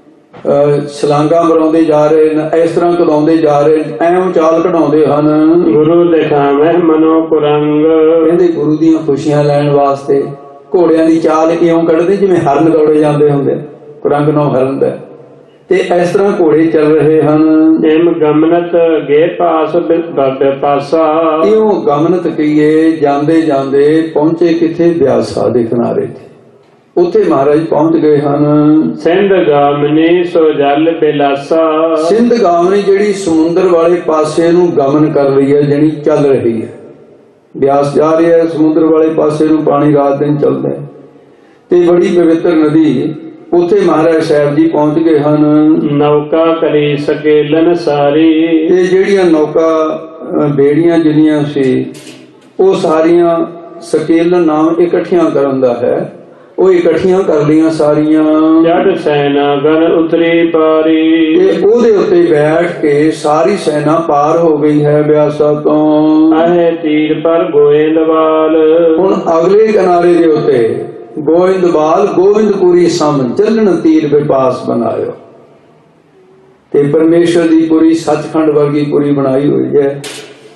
Speaker 1: ਛਲਾਂਗਾ ਮਰਾਉਂਦੇ ਜਾ ਰਹੇ ਨੇ, ਇਸ ਤਰ੍ਹਾਂ ਕਢਾਉਂਦੇ ਜਾ ਰਹੇ, ਐਵੇਂ ਚਾਲ ਕਢਾਉਂਦੇ ਹਨ। ਗੁਰੂ ਦਿਖਾਵਹਿ ਮਨੋ ਕੁਰੰਗ। ਕਹਿੰਦੇ ਗੁਰੂ ਦੀਆਂ ਖੁਸ਼ੀਆਂ ਲੈਣ ਵਾਸਤੇ ਘੋੜਿਆਂ ਦੀ ਚਾਲ ਇਉਂ ਕੱਢਦੇ ਜਿਵੇਂ ਹਰਨ ਦੌੜੇ ਜਾਂਦੇ ਹੁੰਦੇ। ਕੁਰੰਗ ਨੋ ਹਰਨ ਦਾ। ਤੇ ਇਸ ਤਰ੍ਹਾਂ ਘੋੜੇ ਚੱਲ ਰਹੇ ਹਨ।
Speaker 2: ਇਮ ਗਮਨਤ ਗੇ ਪਾਸ ਬਾਬੇ ਪਾਸਾ।
Speaker 1: ਇਉਂ ਗਮਨਤ ਕਹੀਏ, ਜਾਂਦੇ ਜਾਂਦੇ ਪਹੁੰਚੇ ਕਿੱਥੇ? ਬਿਆਸਾ ਦੇ ਕਿਨਾਰੇ ਤੇ। ਉੱਥੇ ਮਹਾਰਾਜ ਪਹੁੰਚ ਗਏ ਹਨ।
Speaker 2: ਸਿੰਧ ਗਾਮਨੀ ਸੋ ਜਲ ਬਿਲਾਸਾ।
Speaker 1: ਸਿੰਧ ਗਾਮਨੀ ਜਿਹੜੀ ਸਮੁੰਦਰ ਵਾਲੇ ਪਾਸੇ ਨੂੰ ਗਮਨ ਕਰ ਰਹੀ ਹੈ, ਜਿਹੜੀ ਚੱਲ ਰਹੀ ਹੈ। ਬਿਆਸ ਜਾ ਰਹੀ ਹੈ ਸਮੁੰਦਰ ਵਾਲੇ ਪਾਸੇ ਨੂੰ, ਪਾਣੀ ਰਾਤ ਦਿਨ ਚੱਲਦਾ ਹੈ। ਤੇ ਬੜੀ ਪਵਿੱਤਰ ਨਦੀ, ਉੱਥੇ ਮਹਾਰਾਜ ਸਾਹਿਬ ਜੀ ਪਹੁੰਚ ਗਏ ਹਨ।
Speaker 2: ਨੌਕਾ ਕਰੀ ਸਕੇਲਨ ਸਾਰੀ।
Speaker 1: ਤੇ ਜਿਹੜੀਆਂ ਨੌਕਾ ਬੇੜੀਆਂ ਜਿੰਨੀਆਂ ਸੀ ਉਹ ਸਾਰੀਆਂ ਸਕੇਲਨ ਨਾਮ ਇਕੱਠੀਆਂ ਕਰਨ ਦਾ ਹੈ, ਉਹ ਇਕੱਠੀਆਂ ਕਰ ਲਈਆਂ ਸਾਰੀਆਂ।
Speaker 2: ਜੜ ਸੈਨਾ ਗਨ ਉਤਰੀ ਪਾਰੀ।
Speaker 1: ਤੇ ਉਹਦੇ ਉੱਤੇ ਬੈਠ ਕੇ ਸਾਰੀ ਸੈਨਾ ਪਾਰ ਹੋ ਗਈ ਹੈ ਬਿਆਸਾ ਤੋਂ।
Speaker 2: ਆਹੇ ਤੀਰ ਪਰ ਗੋਇੰਦਵਾਲ।
Speaker 1: ਹੁਣ ਅਗਲੇ ਕਿਨਾਰੇ ਦੇ ਉੱਤੇ ਗੋਇੰਦਵਾਲ, ਗੋਬਿੰਦਪੁਰੀ ਸਾਮਨ ਚੱਲਣ ਤੀਰ ਵਿਪਾਸ ਬਣਾਇਓ। ਤੇ ਪਰਮੇਸ਼ਰ ਦੀ ਪੁਰੀ, ਸੱਚਖੰਡ ਵਰਗੀ ਪੁਰੀ ਬਣਾਈ ਹੋਈ ਹੈ।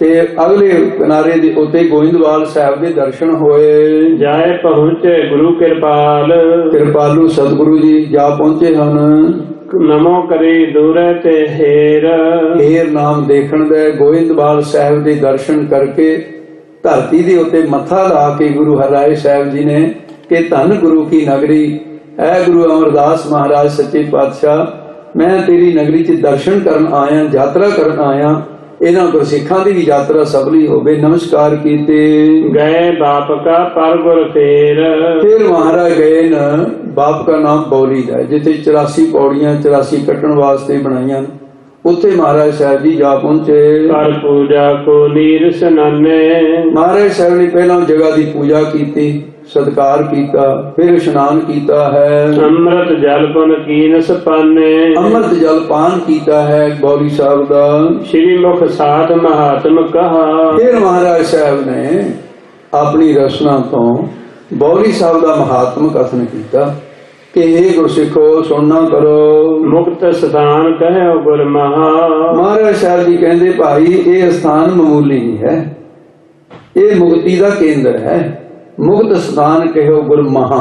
Speaker 1: ਤੇ ਅਗਲੇ ਕਿਨਾਰੇ ਦੇ ਉੱਤੇ ਗੋਇੰਦਵਾਲ ਸਾਹਿਬ ਦੇ ਦਰਸ਼ਨ ਹੋਏ।
Speaker 2: ਜਾਏ ਪਹੁੰਚੇ ਗੁਰੂ ਕਿਰਪਾਲ,
Speaker 1: ਕਿਰਪਾਲੂ ਸਤਿਗੁਰੂ ਜੀ ਜਾ ਪਹੁੰਚੇ ਹਨ।
Speaker 2: ਨਮੋ ਕਰੀ ਦੂਰੇ ਤੇ ਹੇਰ,
Speaker 1: ਹੇਰ ਨਾਮ ਦੇਖਣ ਦੇ ਗੋਇੰਦਵਾਲ ਸਾਹਿਬ ਦੇ ਦਰਸ਼ਨ ਕਰਕੇ ਧਰਤੀ ਦੇ ਉੱਤੇ ਮੱਥਾ ਲਾ ਕੇ ਗੁਰੂ ਹਰਿਰਾਏ ਸਾਹਿਬ ਜੀ ਨੇ ਕਿ ਧੰਨ ਗੁਰੂ ਕੀ ਨਗਰੀ, ਐ ਗੁਰੂ ਅਮਰਦਾਸ ਮਹਾਰਾਜ ਸੱਚੇ ਪਾਤਸ਼ਾਹ, ਮੈਂ ਤੇਰੀ ਨਗਰੀ 'ਚ ਦਰਸ਼ਨ ਕਰਨ ਆਇਆ, ਯਾਤਰਾ ਕਰਨ ਆਇਆ, ਇਹਨਾਂ ਗੁਰਸਿੱਖਾਂ ਦੀ ਵੀ ਯਾਤਰਾ ਸਫਲੀ ਹੋਵੇ। ਨਮਸਕਾਰ ਕੀਤੇ।
Speaker 2: ਗਏ ਬਾਪ ਕਾ ਪਰ ਗੁਰ ਫੇਰ,
Speaker 1: ਫਿਰ ਮਹਾਰਾਜ ਗਏ ਨ ਬਾਪ ਦਾ ਨਾਮ ਬੌਲੀ ਦਾ, ਜਿੱਥੇ ਚੁਰਾਸੀ ਪੌੜੀਆਂ ਚੁਰਾਸੀ ਕੱਟਣ ਵਾਸਤੇ ਬਣਾਈਆਂ, ਉੱਥੇ ਮਹਾਰਾਜ ਸਾਹਿਬ ਜੀ ਜਾ ਪਹੁੰਚੇ।
Speaker 2: ਕਰ ਪੂਜਾ ਕੋ ਨੀਰ ਸਨਾਨੇ,
Speaker 1: ਮਹਾਰਾਜ ਸਾਹਿਬ ਨੇ ਪਹਿਲਾਂ ਜਗ੍ਹਾ ਦੀ ਪੂਜਾ ਕੀਤੀ, ਸਤਿਕਾਰ ਕੀਤਾ, ਫਿਰ ਇਸ਼ਨਾਨ ਕੀਤਾ ਹੈ।
Speaker 2: ਅੰਮ੍ਰਿਤ ਜਲ ਪੁਨ ਕੀਨਸ ਪਾਨੇ,
Speaker 1: ਅੰਮ੍ਰਿਤ ਜਲ ਪਾਨ ਕੀਤਾ ਹੈ ਬੌਲੀ ਸਾਹਿਬ ਦਾ।
Speaker 2: ਸ਼੍ਰੀ ਮੁਖ ਸਾਧ ਮਹਾਤਮ ਕਹਾ,
Speaker 1: ਫਿਰ ਮਹਾਰਾਜ ਸਾਹਿਬ ਨੇ ਆਪਣੀ ਰਚਨਾ ਤੋਂ ਬੌਲੀ ਸਾਹਿਬ ਦਾ ਮਹਾਤਮ ਕਥਨ ਕੀਤਾ ਕਿ ਇਹ ਗੁਰਸਿੱਖੋ ਸੁਣਨਾ ਕਰੋ।
Speaker 2: ਮੁਕਤ ਸਥਾਨ ਕਹਿਓ ਗੁਰ ਮਹਾ,
Speaker 1: ਮਹਾਰਾਜ ਸਾਹਿਬ ਜੀ ਕਹਿੰਦੇ ਭਾਈ ਇਹ ਸਥਾਨ ਮਾਮੂਲੀ ਨਹੀਂ ਹੈ, ਇਹ ਮੁਕਤੀ ਦਾ ਕੇਂਦਰ ਹੈ। ਮੁਕਤ ਸਥਾਨ ਕਹਿਓ ਗੁਰ ਮਹਾ,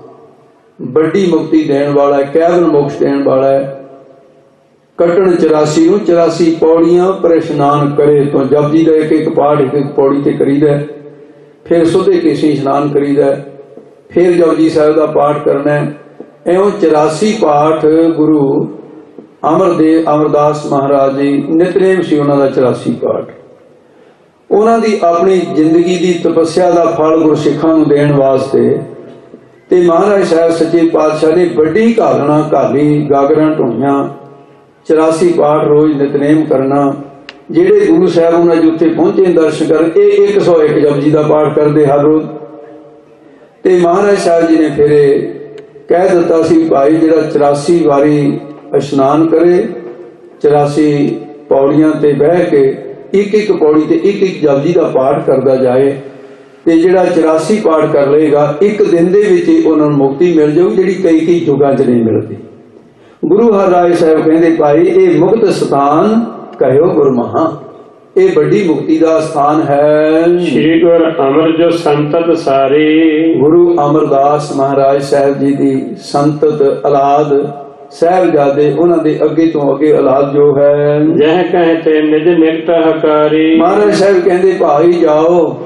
Speaker 1: ਵੱਡੀ ਮੁਕਤੀ ਦੇਣ ਵਾਲਾ ਹੈ, ਕੇਵਲ ਮੋਕਸ਼ ਦੇਣ ਵਾਲਾ ਹੈ। ਕਟਣ ਚੁਰਾਸੀ ਨੂੰ ਚੁਰਾਸੀ ਪੌੜੀਆਂ ਪਰ ਇਸ਼ਨਾਨ ਕਰੇ ਤੋਂ ਜਪਜੀ ਦਾ ਇੱਕ ਇੱਕ ਪਾਠ ਇੱਕ ਇੱਕ ਪੌੜੀ ਤੇ ਕਰੀਦਾ, ਫਿਰ ਸੁਧੇ ਕੇਸੀ ਇਸ਼ਨਾਨ ਕਰੀਦਾ, ਫਿਰ ਜਪਜੀ ਸਾਹਿਬ ਦਾ ਪਾਠ ਕਰਨਾ। ਇਉਂ ਚੁਰਾਸੀ ਪਾਠ ਗੁਰੂ ਅਮਰਦੇਵ ਅਮਰਦਾਸ ਮਹਾਰਾਜ ਜੀ ਨਿਤਨੇਮ ਸੀ ਉਹਨਾਂ ਦਾ ਚੁਰਾਸੀ ਪਾਠ। ਉਹਨਾਂ ਦੀ ਆਪਣੀ ਜ਼ਿੰਦਗੀ ਦੀ ਤਪੱਸਿਆ ਦਾ ਫਲ ਗੁਰਸਿੱਖਾਂ ਨੂੰ ਦੇਣ ਵਾਸਤੇ ਤੇ ਮਹਾਰਾਜ ਸਾਹਿਬ ਸੱਚੇ ਪਾਤਸ਼ਾਹ ਨੇ ਵੱਡੀ ਘਾਲਣਾ ਘਾਲੀ, ਗਾਗਰਾਂ ਢੋਈਆਂ, ਚੁਰਾਸੀ ਪਾਠ ਰੋਜ਼ ਨਿਤਨੇਮ ਕਰਨਾ। ਜਿਹੜੇ ਗੁਰੂ ਸਾਹਿਬ ਉਹਨਾਂ ਦੇ ਉੱਤੇ ਪਹੁੰਚੇ ਦਰਸ਼ਨ ਕਰ ਇਹ ਇੱਕ ਸੌ ਇੱਕ ਜਪਜੀ ਦਾ ਪਾਠ ਕਰਦੇ ਹਰ ਰੋਜ਼। ਤੇ ਮਹਾਰਾਜ ਸਾਹਿਬ ਜੀ ਨੇ ਫਿਰ ਕਹਿ ਦਿੱਤਾ ਸੀ ਭਾਈ ਜਿਹੜਾ ਚੁਰਾਸੀ ਵਾਰੀ ਇਸ਼ਨਾਨ ਕਰੇ, ਚੁਰਾਸੀ ਪੌੜੀਆਂ ਤੇ ਬਹਿ ਕੇ ਇੱਕ ਇੱਕ ਪੌੜੀ ਤੇ ਇੱਕ ਇੱਕ ਜਪਜੀ ਦਾ ਪਾਠ ਕਰਦਾ ਜਾਏ, ਤੇ ਜਿਹੜਾ ਚੁਰਾਸੀ ਪਾਠ ਕਰ ਲਏਗਾ ਇੱਕ ਦਿਨ ਦੇ ਵਿੱਚ ਹੀ ਉਹਨਾਂ ਨੂੰ ਮੁਕਤੀ ਮਿਲ ਜਾਊਗੀ, ਜਿਹੜੀ ਕਈ ਕਈ ਯੁੱਗਾਂ 'ਚ ਨਹੀਂ ਮਿਲਦੀ। ਗੁਰੂ ਹਰਿਰਾਏ ਸਾਹਿਬ ਕਹਿੰਦੇ ਭਾਈ ਇਹ ਮੁਕਤ ਸਥਾਨ ਕਹਿਓ ਗੁਰ ਮਹਾ, ਇਹ ਵੱਡੀ ਮੁਕਤੀ ਦਾ ਸਥਾਨ ਹੈ।
Speaker 2: ਸ਼੍ਰੀ ਗੁਰ ਅਮਰ ਜੋ ਸੰਤਤ ਸਾਰੇ,
Speaker 1: ਗੁਰੂ ਅਮਰਦਾਸ ਮਹਾਰਾਜ ਸਾਹਿਬ ਜੀ ਦੀ ਸੰਤਤ ਔਲਾਦ ਸਾਹਿਬਜ਼ਾਦੇ, ਉਹਨਾਂ ਦੇ ਅੱਗੇ ਤੋਂ ਅੱਗੇ ਔਲਾਦ ਜੋ ਹੈ।
Speaker 2: ਜਹ ਕਹੇ ਤੇ ਨਿਜ ਨਿਕਟ ਹਕਾਰੀ,
Speaker 1: ਮਹਾਰਾਜ ਸਾਹਿਬ ਕਹਿੰਦੇ ਭਾਈ ਜਾਓ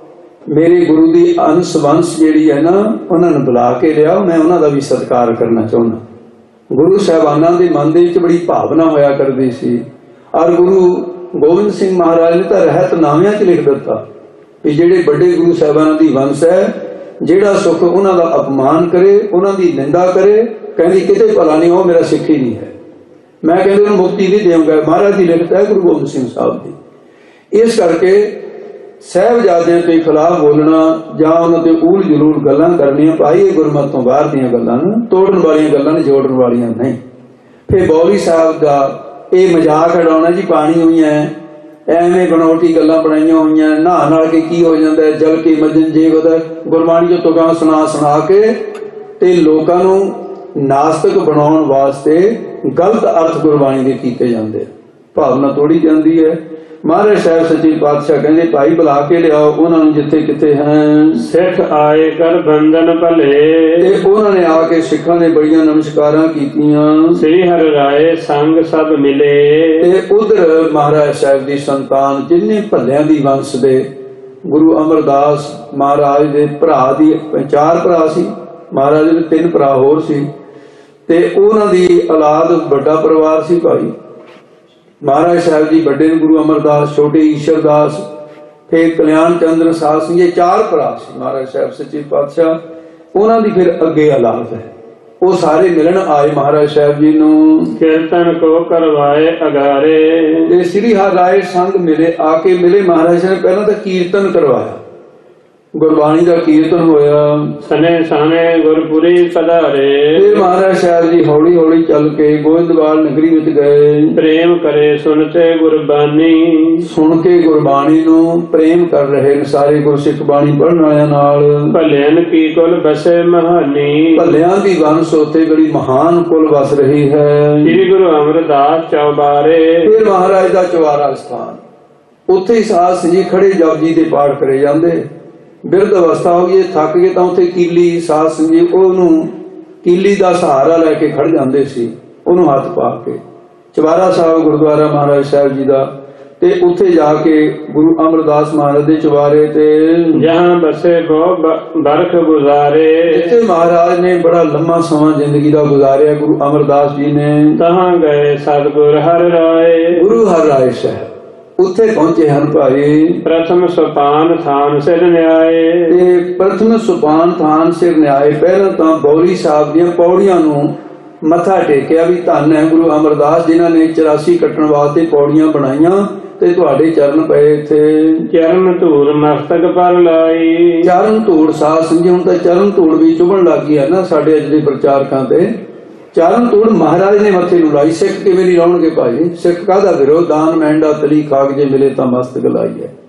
Speaker 1: ਮੇਰੇ ਗੁਰੂ ਦੀ ਅੰਸ਼ ਵੰਸ਼ ਜਿਹੜੀ ਹੈ ਨਾ ਉਹਨਾਂ ਨੂੰ ਬੁਲਾ ਕੇ ਲਿਆਓ, ਮੈਂ ਉਹਨਾਂ ਦਾ ਵੀ ਸਤਿਕਾਰ ਕਰਨਾ ਚਾਹੁੰਦਾ। ਗੁਰੂ ਸਾਹਿਬਾਨਾਂ ਦੇ ਮਨ ਦੇ ਵਿੱਚ ਬੜੀ ਭਾਵਨਾ ਹੋਇਆ ਕਰਦੀ ਸੀ। ਔਰ ਗੁਰੂ ਗੋਬਿੰਦ ਸਿੰਘ ਮਹਾਰਾਜ ਨੇ ਤਾਂ ਰਹਿਤਨਾਮਿਆਂ 'ਚ ਲਿਖ ਦਿੱਤਾ ਵੀ ਜਿਹੜੇ ਵੱਡੇ ਗੁਰੂ ਸਾਹਿਬਾਨਾਂ ਦੀ ਵੰਸ਼ ਹੈ, ਜਿਹੜਾ ਸੁੱਖ ਉਹਨਾਂ ਦਾ ਅਪਮਾਨ ਕਰੇ, ਉਹਨਾਂ ਦੀ ਨਿੰਦਾ ਕਰੇ, ਕਹਿੰਦੀ ਕਿਤੇ ਭਲਾ ਨਹੀਂ, ਉਹ ਮੇਰਾ ਸਿੱਖ ਹੀ ਨਹੀਂ ਹੈ, ਮੈਂ ਕਹਿੰਦੇ ਉਹਨੂੰ ਮੁਕਤੀ ਨਹੀਂ ਦੇਵਾਂਗਾ। ਮਹਾਰਾਜ ਦੀ ਲਿਖਤ ਹੈ ਗੁਰੂ ਗੋਬਿੰਦ ਸਿੰਘ ਸਾਹਿਬ ਦੀ। ਇਸ ਕਰਕੇ ਸਾਹਿਬਜ਼ਾਦਿਆਂ ਦੇ ਖਿਲਾਫ ਬੋਲਣਾ ਜਾਂ ਉਹਨਾਂ ਤੇ ਊਲ ਜਲੂਲ ਗੱਲਾਂ ਕਰਨੀਆਂ ਭਾਈ ਇਹ ਗੁਰਮਤਿ ਤੋਂ ਬਾਹਰ ਦੀਆਂ ਗੱਲਾਂ ਨੇ, ਤੋੜਨ ਵਾਲੀਆਂ ਗੱਲਾਂ ਨੇ, ਜੋੜਨ ਵਾਲੀਆਂ ਨਹੀਂ। ਫਿਰ ਬੌਲੀ ਸਾਹਿਬ ਦਾ ਇਹ ਮਜ਼ਾਕ ਉਡਾਉਣਾ ਜੀ ਪਾਣੀ ਹੋਈਆਂ ਐਵੇਂ ਬਣਾਉਟੀ ਗੱਲਾਂ ਬਣਾਈਆਂ ਹੋਈਆਂ, ਨਹਾ ਨਾਲ ਕੇ ਕੀ ਹੋ ਜਾਂਦਾ, ਜਲ ਕੇ ਮਜਨ ਜੇ ਉਹਦਾ ਗੁਰਬਾਣੀ ਜੋ ਤੁਕਾਂ ਸੁਣਾ ਸੁਣਾ ਕੇ ਤੇ ਲੋਕਾਂ ਨੂੰ ਨਾਸਤਕ ਬਣਾਉਣ ਵਾਸਤੇ ਗਲਤ ਅਰਥ ਗੁਰਬਾਣੀ ਦੇ ਕੀਤੇ ਜਾਂਦੇ, ਭਾਵਨਾ ਤੋੜੀ ਜਾਂਦੀ ਹੈ। ਮਹਾਰਾਜ ਸਾਹਿਬ ਸੱਚੇ ਪਾਤਸ਼ਾਹ ਕਹਿੰਦੇ ਭਾਈ ਬੁਲਾ ਕੇ ਲਿਆਓ ਉਹਨਾਂ ਨੂੰ ਜਿੱਥੇ ਕਿਤੇ ਹਨ।
Speaker 2: ਸਿੱਖ ਆਏ ਕਰ ਬੰਧਨ ਭਲੇ,
Speaker 1: ਤੇ ਉਹਨਾਂ ਨੇ ਆ ਕੇ ਸਿੱਖਾਂ ਨੇ ਬੜੀਆਂ ਨਮਸਕਾਰਾਂ ਕੀਤੀਆਂ।
Speaker 2: ਸ੍ਰੀ ਹਰਿਰਾਏ ਸੰਗ ਸਭ ਮਿਲੇ,
Speaker 1: ਤੇ ਉਧਰ ਮਹਾਰਾਜ ਸਾਹਿਬ ਦੀ ਸੰਤਾਨ ਜਿੰਨੇ ਭੱਲਿਆਂ ਦੀ ਵੰਸ਼ ਦੇ ਗੁਰੂ ਅਮਰਦਾਸ ਮਹਾਰਾਜ ਦੇ ਭਰਾ ਦੀ ਚਾਰ ਭਰਾ ਸੀ, ਮਹਾਰਾਜ ਦੇ ਤਿੰਨ ਭਰਾ ਹੋਰ ਸੀ, ਤੇ ਉਹਨਾਂ ਦੀ ਔਲਾਦ ਵੱਡਾ ਪਰਿਵਾਰ ਸੀ ਭਾਈ। ਮਹਾਰਾਜ ਸਾਹਿਬ ਜੀ ਵੱਡੇ ਗੁਰੂ ਅਮਰਦਾਸ, ਛੋਟੇ ਈਸ਼ਰਦਾਸ, ਫਿਰ ਕਲਿਆਣ ਚੰਦਰ ਸਾਧ ਸਿੰਘ, ਇਹ ਚਾਰ ਭਰਾ ਸੀ ਮਹਾਰਾਜ ਸਾਹਿਬ ਸੱਚੇ ਪਾਤਸ਼ਾਹ। ਉਹਨਾਂ ਦੀ ਫਿਰ ਅੱਗੇ ਔਲਾਦ ਹੈ, ਉਹ ਸਾਰੇ ਮਿਲਣ ਆਏ ਮਹਾਰਾਜ ਸਾਹਿਬ ਜੀ ਨੂੰ।
Speaker 2: ਕੀਰਤਨ ਕੋ ਕਰਵਾਏ ਅਗਾਰੇ,
Speaker 1: ਤੇ ਸ੍ਰੀ ਹਰਿਰਾਏ ਸੰਗ ਮਿਲੇ, ਆ ਕੇ ਮਿਲੇ ਮਹਾਰਾਜ ਸਾਹਿਬ ਨੇ। ਪਹਿਲਾਂ ਤਾਂ ਕੀਰਤਨ ਕਰਵਾਇਆ, ਗੁਰਬਾਣੀ ਦਾ ਕੀਰਤਨ ਹੋਇਆ।
Speaker 2: ਸਨੇ ਸਾਨੇ ਗੁਰਪੁਰੀ ਪਧਾਰੇ,
Speaker 1: ਫਿਰ ਮਹਾਰਾਜ ਸਾਹਿਬ ਜੀ ਹੌਲੀ ਹੌਲੀ ਚੱਲ ਕੇ ਗੋਇੰਦਵਾਲ ਨਗਰੀ ਵਿੱਚ ਗਏ।
Speaker 2: ਪ੍ਰੇਮ ਕਰੇ ਸੁਣਤੇ ਗੁਰਬਾਣੀ,
Speaker 1: ਸੁਣ ਕੇ ਗੁਰਬਾਣੀ ਨੂੰ ਪ੍ਰੇਮ ਕਰ ਰਹੇ ਨੇ ਸਾਰੇ ਗੁਰਸਿੱਖ ਬਾਣੀ ਪੜ੍ਹਨ ਵਾਲਿਆਂ ਨਾਲ।
Speaker 2: ਭਲਿਆਨ ਕੀ ਕੁਲ ਬਸੇ ਮਹਾਨੀ,
Speaker 1: ਭਲਿਆਂ ਦੀ ਵੰਸ਼ ਉੱਥੇ ਬੜੀ ਮਹਾਨ ਕੁਲ ਵਸ ਰਹੀ ਹੈ।
Speaker 2: ਸ੍ਰੀ ਗੁਰੂ ਅਮਰਦਾਸ ਚੌਬਾਰੇ,
Speaker 1: ਫਿਰ ਮਹਾਰਾਜ ਦਾ ਚੁਬਾਰਾ ਸਥਾਨ, ਉੱਥੇ ਹੀ ਸਾਧ ਸਿੰਘ ਜੀ ਖੜੇ ਜਪਜੀ ਦੇ ਪਾਠ ਕਰੇ ਜਾਂਦੇ। ਬਿਰਧ ਅਵਸਥਾ ਹੋ ਗਈ, ਥੱਕ ਗਏ ਤਾਂ ਉੱਥੇ ਕੀਲੀ ਸਾਧ ਸਿੰਘ ਜੀ ਉਹਨੂੰ ਕੀਲੀ ਦਾ ਸਹਾਰਾ ਲੈ ਕੇ ਖੜ ਜਾਂਦੇ ਸੀ, ਉਹਨੂੰ ਹੱਥ ਪਾ ਕੇ। ਚਵਾਰਾ ਸਾਹਿਬ ਗੁਰਦੁਆਰਾ ਮਹਾਰਾਜ ਸਾਹਿਬ ਜੀ ਦਾ, ਤੇ ਉੱਥੇ ਜਾ ਕੇ ਗੁਰੂ ਅਮਰਦਾਸ ਮਹਾਰਾਜ ਦੇ ਚਵਾਰੇ ਤੇ
Speaker 2: ਜਹਾਂ ਬਸੇ ਬਹੁ ਬਰਖ ਗੁਜ਼ਾਰੇ,
Speaker 1: ਜਿੱਥੇ ਮਹਾਰਾਜ ਨੇ ਬੜਾ ਲੰਮਾ ਸਮਾਂ ਜ਼ਿੰਦਗੀ ਦਾ ਗੁਜ਼ਾਰਿਆ ਗੁਰੂ ਅਮਰਦਾਸ ਜੀ ਨੇ,
Speaker 2: ਤਹਾਂ ਗਏ ਸਤਿਗੁਰ ਹਰਿ ਰਾਏ। ਗੁਰੂ
Speaker 1: ਹਰਿ ਰਾਏ ਸਾਹਿਬ ਉੱਥੇ ਪਹੁੰਚੇ ਹਨ ਭਾਈ।
Speaker 2: ਪ੍ਰਥਮ ਸੁਪਾਨ ਥਾਨ ਸਿਰ ਨਿਆਏ,
Speaker 1: ਤੇ ਪ੍ਰਥਮ ਸੁਪਾਨ ਥਾਨ ਸਿਰ ਨਿਆਏ। ਪਹਿਲਾਂ ਤਾਂ ਬੌਲੀ ਸਾਹਿਬ ਦੀਆਂ ਪੌੜੀਆਂ ਨੂੰ ਮੱਥਾ ਟੇਕਿਆ ਵੀ ਧੰਨ ਹੈ ਗੁਰੂ ਅਮਰਦਾਸ ਜਿਨ੍ਹਾਂ ਨੇ ਚੁਰਾਸੀ ਕੱਟਣ ਵਾਸਤੇ ਪੌੜੀਆਂ ਬਣਾਈਆਂ ਤੇ ਤੁਹਾਡੇ ਚਰਨ ਪਏ ਇੱਥੇ।
Speaker 2: ਚਰਨ ਧੂੜ ਮਸਤਕ ਪਰ ਲਾਈ,
Speaker 1: ਚਰਨ ਧੂੜ ਸਾਧ ਸੰਜੀ ਹੁਣ ਤਾਂ ਚਰਨ ਧੂੜ ਵੀ ਚੁਭਣ ਲੱਗ ਗਈ ਹੈ ਨਾ ਸਾਡੇ ਅੱਜ ਦੇ ਪ੍ਰਚਾਰਕਾਂ ਤੇ। ਚਰਨ ਧੂੜ ਮਹਾਰਾਜ ਨੇ ਮੱਥੇ ਨੂੰ ਲਾਈ। ਸਿੱਖ ਕਿਵੇਂ ਨਹੀਂ ਲਾਉਣਗੇ ਭਾਈ? ਸਿੱਖ ਕਾਹਦਾ ਵਿਰੋਧ? ਦਾਨ ਮਹਿੰਡਾ ਤਲੀ ਖਾਕ ਜੇ ਮਿਲੇ ਤਾਂ ਮਸਤਕ ਲਾਈ ਹੈ।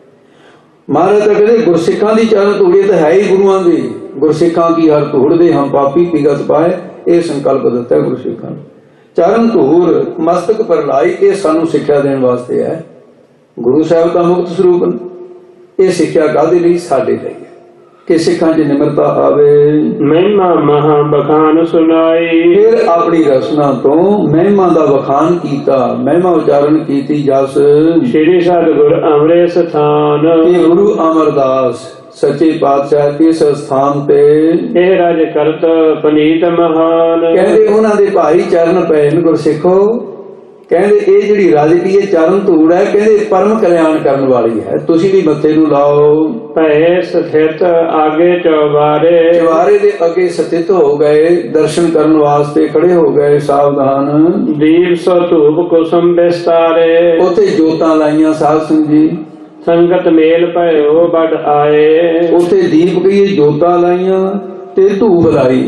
Speaker 1: ਮਹਾਰਾਜ ਤਾਂ ਕਹਿੰਦੇ ਗੁਰਸਿੱਖਾਂ ਦੀ ਚਰਨ ਧੂੜ ਤਾਂ ਹੈ ਹੀ ਗੁਰੂਆਂ ਦੀ। ਗੁਰਸਿੱਖਾਂ ਕੀ ਹਰ ਧੂੜ ਦੇ ਹਮ ਪਾਪੀ ਪਿਗਤ ਪਾਏ, ਇਹ ਸੰਕਲਪ ਦਿੱਤਾ ਗੁਰਸਿੱਖਾਂ ਨੂੰ। ਚਰਨ ਧੂੜ ਮਸਤਕ ਪਰ ਲਾਈ, ਇਹ ਸਾਨੂੰ ਸਿੱਖਿਆ ਦੇਣ ਵਾਸਤੇ ਹੈ। ਗੁਰੂ ਸਾਹਿਬ ਦਾ ਮੁਕਤ ਸਰੂਪ ਨੇ। ਇਹ ਸਿੱਖਿਆ ਕਾਹਦੇ ਲਈ? ਸਾਡੇ ਲਈ ਕਿ ਸਿੱਖਾਂ 'ਚ ਨਿਮਰਤਾ ਆਵੇ।
Speaker 2: ਮਹਿਮਾ ਮਹਾ ਬਖਾਨ ਸੁਣਾਈ,
Speaker 1: ਫਿਰ ਆਪਣੀ ਰਸਨਾ ਤੋਂ ਮਹਿਮਾ ਦਾ ਵਖਾਨ ਕੀਤਾ, ਮਹਿਮਾ ਉਚਾਰਨ ਕੀਤੀ ਜਸ।
Speaker 2: ਸ਼੍ਰੀ ਸਤਿਗੁਰ ਅਮਰੇ ਸਥਾਨ,
Speaker 1: ਇਹ ਗੁਰੂ ਅਮਰਦਾਸ ਸੱਚੇ ਪਾਤਸ਼ਾਹ ਕਿਸ ਸਥਾਨ ਤੇ
Speaker 2: ਇਹ ਰਾਜ ਕਰਤ ਪਨੀਤ ਮਹਾਨ।
Speaker 1: ਕਹਿੰਦੇ ਉਹਨਾਂ ਦੇ ਭਾਈ ਚਰਨ ਪਏ ਨੇ ਗੁਰਸਿੱਖੋ। ਕਹਿੰਦੇ ਇਹ ਜਿਹੜੀ ਰਾਜਕੀ ਇਹ ਚਰਨ ਧੂੜ ਹੈ, ਕਹਿੰਦੇ ਪਰਮ ਕਲਿਆਣ ਕਰਨ ਵਾਲੀ ਹੈ, ਤੁਸੀਂ ਵੀ ਮੱਥੇ ਨੂੰ ਲਾਓ।
Speaker 2: ਭੈ ਸਥਿਤ ਆਗੇ ਚੌਬਾਰੇ,
Speaker 1: ਚਵਾਰੇ ਦੇ ਅੱਗੇ ਸਥਿਤ ਹੋ ਗਏ, ਦਰਸ਼ਨ ਕਰਨ ਵਾਸਤੇ ਖੜੇ ਹੋ ਗਏ ਸਾਵਧਾਨ।
Speaker 2: ਦੀਪ ਸੋ ਧੂਪ ਕੁਸਮ ਬਿਸਤਾਰੇ,
Speaker 1: ਉੱਥੇ ਜੋਤਾਂ ਲਾਈਆਂ ਸਾਧ ਸਿੰਘ ਜੀ।
Speaker 2: ਸੰਗਤ ਮੇਲ ਭਇਓ ਵੱਡ ਆਏ,
Speaker 1: ਉੱਥੇ ਦੀਪ ਕਹੀਏ ਜੋਤਾਂ ਲਾਈਆਂ ਤੇ ਧੂਪ ਲਾਈ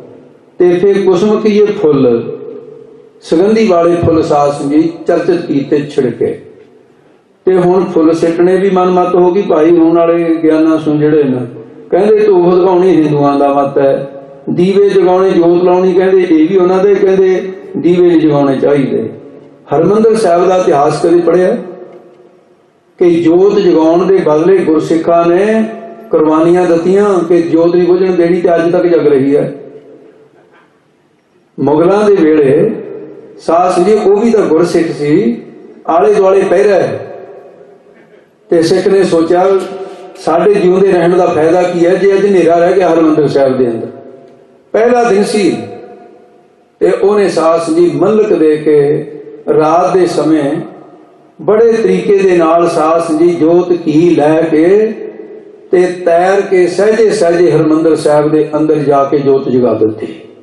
Speaker 1: ਤੇ ਫਿਰ ਕੁਸਮ ਕਹੀਏ ਫੁੱਲ, ਸੁਗੰਧੀ ਵਾਲੇ ਫੁੱਲ ਸਾਧ ਸਿੰਘ ਜੀ ਚਰਚਿਤ ਕੀਤੇ ਛਿੜਕੇ। ਤੇ ਹੁਣ ਫੁੱਲ ਸਿੱਟਣੇ ਵੀ ਮਨਮਤ ਹੋ ਗਈ ਭਾਈ। ਹੁਣ ਵਾਲੇ ਗਿਆਨਾਂ ਸੁਣ ਜਿਹੜੇ ਨੇ ਕਹਿੰਦੇ ਧੂਪ ਦਿਖਾਉਣੀ ਹਿੰਦੂਆਂ ਦਾ ਮਤ ਹੈ, ਦੀਵੇ ਜਗਾਉਣੇ ਜੋਤ ਲਾਉਣੀ ਕਹਿੰਦੇ ਇਹ ਵੀ ਉਹਨਾਂ ਦੇ, ਕਹਿੰਦੇ ਦੀਵੇ ਨਹੀਂ ਜਗਾਉਣੇ ਚਾਹੀਦੇ। ਹਰਮੰਦਰ ਸਾਹਿਬ ਦਾ ਇਤਿਹਾਸ ਕਦੇ ਪੜ੍ਹਿਆ ਕਿ ਜੋਤ ਜਗਾਉਣ ਦੇ ਬਦਲੇ ਗੁਰਸਿੱਖਾਂ ਨੇ ਕੁਰਬਾਨੀਆਂ ਦਿੱਤੀਆਂ ਕਿ ਜੋਤ ਨਹੀਂ ਬੁਝਣ ਦੇਣੀ, ਤੇ ਅੱਜ ਤੱਕ ਜਗ ਰਹੀ ਹੈ। ਮੁਗਲਾਂ ਦੇ ਵੇਲੇ ਸਾਧ ਸਿੰਘ ਜੀ ਉਹ ਵੀ ਤਾਂ ਗੁਰਸਿੱਖ ਸੀ, ਆਲੇ ਦੁਆਲੇ ਪਹਿਰਾ ਤੇ ਸਿੱਖ ਨੇ ਸੋਚਿਆ ਸਾਡੇ ਜਿਉਂਦੇ ਰਹਿਣ ਦਾ ਫਾਇਦਾ ਕੀ ਹੈ ਜੇ ਅੱਜ ਹਨੇਰਾ ਰਹਿ ਗਿਆ ਹਰਮੰਦਰ ਸਾਹਿਬ ਦੇ ਅੰਦਰ। ਪਹਿਲਾ ਦਿਨ ਸੀ ਤੇ ਉਹਨੇ ਸਾਧ ਸਿੰਘ ਜੀ ਮਲਕ ਦੇ ਕੇ ਰਾਤ ਦੇ ਸਮੇਂ ਬੜੇ ਤਰੀਕੇ ਦੇ ਨਾਲ ਸਾਧ ਸਿੰਘ ਜੀ ਜੋਤ ਘੀ ਲੈ ਕੇ ਤੇ ਤੈਰ ਕੇ ਸਹਿਜੇ ਸਹਿਜੇ ਹਰਮੰਦਰ ਸਾਹਿਬ ਦੇ ਅੰਦਰ ਜਾ ਕੇ ਜੋਤ ਜਗਾ ਦਿੱਤੀ।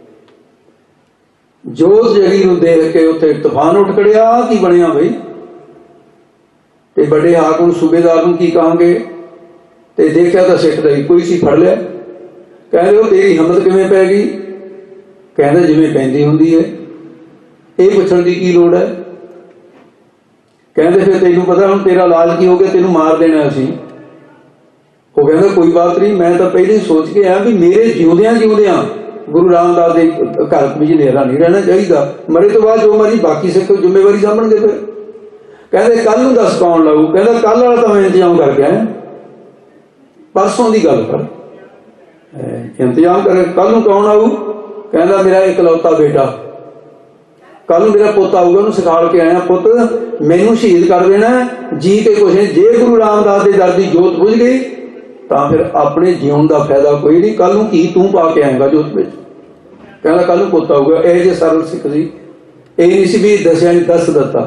Speaker 1: ਜੋਤ ਜਗੀ ਨੂੰ ਦੇਖ ਕੇ ਉੱਥੇ ਤੂਫਾਨ ਉੱਠ ਖੜਿਆ। ਕੀ ਬਣਿਆ ਬਈ? ਤੇ ਵੱਡੇ ਹਾਕਮ ਸੂਬੇਦਾਰ ਨੂੰ ਕੀ ਕਹਾਂਗੇ? ਤੇ ਦੇਖਿਆ ਤਾਂ ਸਿੱਖ ਦਾ ਕੋਈ ਸੀ, ਫੜ ਲਿਆ। ਕਹਿੰਦੇ ਉਹ ਤੇਰੀ ਹਿੰਮਤ ਕਿਵੇਂ ਪੈ ਗਈ? ਕਹਿੰਦਾ ਜਿਵੇਂ ਪੈਂਦੀ ਹੁੰਦੀ ਹੈ, ਇਹ ਪੁੱਛਣ ਦੀ ਕੀ ਲੋੜ ਹੈ? ਕਹਿੰਦੇ ਫਿਰ ਤੈਨੂੰ ਪਤਾ ਹੁਣ ਤੇਰਾ ਇਲਾਜ ਕੀ ਹੋ ਗਿਆ, ਤੈਨੂੰ ਮਾਰ ਦੇਣਾ ਅਸੀਂ। ਉਹ ਕਹਿੰਦਾ ਕੋਈ ਬਾਤ ਨਹੀਂ, ਮੈਂ ਤਾਂ ਪਹਿਲੇ ਸੋਚ ਕੇ ਆਇਆ ਵੀ ਮੇਰੇ ਜਿਉਂਦਿਆਂ ਜਿਉਂਦਿਆਂ ਗੁਰੂ ਰਾਮਦਾਸ ਦੇ ਘਰ ਵਿੱਚ ਹਨੇਰਾ ਨਹੀਂ ਰਹਿਣਾ ਚਾਹੀਦਾ, ਮਰੇ ਤੋਂ ਬਾਅਦ ਜੋ ਮਰੀ ਬਾਕੀ ਸਿੱਖ ਜ਼ਿੰਮੇਵਾਰੀ ਸਾਂਭਣਗੇ। ਫਿਰ ਕਹਿੰਦੇ ਕੱਲ ਨੂੰ ਦੱਸ ਕੌਣ ਲਾਊ? ਕਹਿੰਦਾ ਕੱਲ ਵਾਲਾ ਤਾਂ ਮੈਂ ਇੰਤਜ਼ਾਮ ਕਰਕੇ ਆਇਆ, ਪਰਸੋਂ ਦੀ ਗੱਲ ਕਰ ਇੰਤਜ਼ਾਮ ਕਰ, ਕੱਲ ਨੂੰ ਕੌਣ ਆਊ? ਕਹਿੰਦਾ ਮੇਰਾ ਇਕਲੌਤਾ ਬੇਟਾ, ਕੱਲ ਨੂੰ ਮੇਰਾ ਪੁੱਤ ਆਊਗਾ, ਉਹਨੂੰ ਸਿਖਾਲ ਕੇ ਆਇਆ, ਪੁੱਤ ਮੈਨੂੰ ਸ਼ਹੀਦ ਕਰ ਦੇਣਾ ਜੀ ਕੇ ਕੁਛ ਨਹੀਂ। ਜੇ ਗੁਰੂ ਰਾਮਦਾਸ ਦੇ ਦਰ ਦੀ ਜੋਤ ਬੁਝ ਗਈ ਤਾਂ ਫਿਰ ਆਪਣੇ ਜਿਉਣ ਦਾ ਫਾਇਦਾ ਕੋਈ ਨਹੀਂ। ਕੱਲ ਨੂੰ ਕੀ ਤੂੰ ਪਾ ਕੇ ਆਏਗਾ ਜੋਤ ਵਿੱਚ? ਕਹਿੰਦਾ ਕੱਲ ਨੂੰ ਪੁੱਤ ਆਊਗਾ। ਇਹ ਜੇ ਸਰਲ ਸਿੱਖ ਸੀ, ਇਹ ਨਹੀਂ ਸੀ ਵੀ ਦੱਸਿਆ ਨਹੀਂ ਦੱਸ ਦਿੱਤਾ।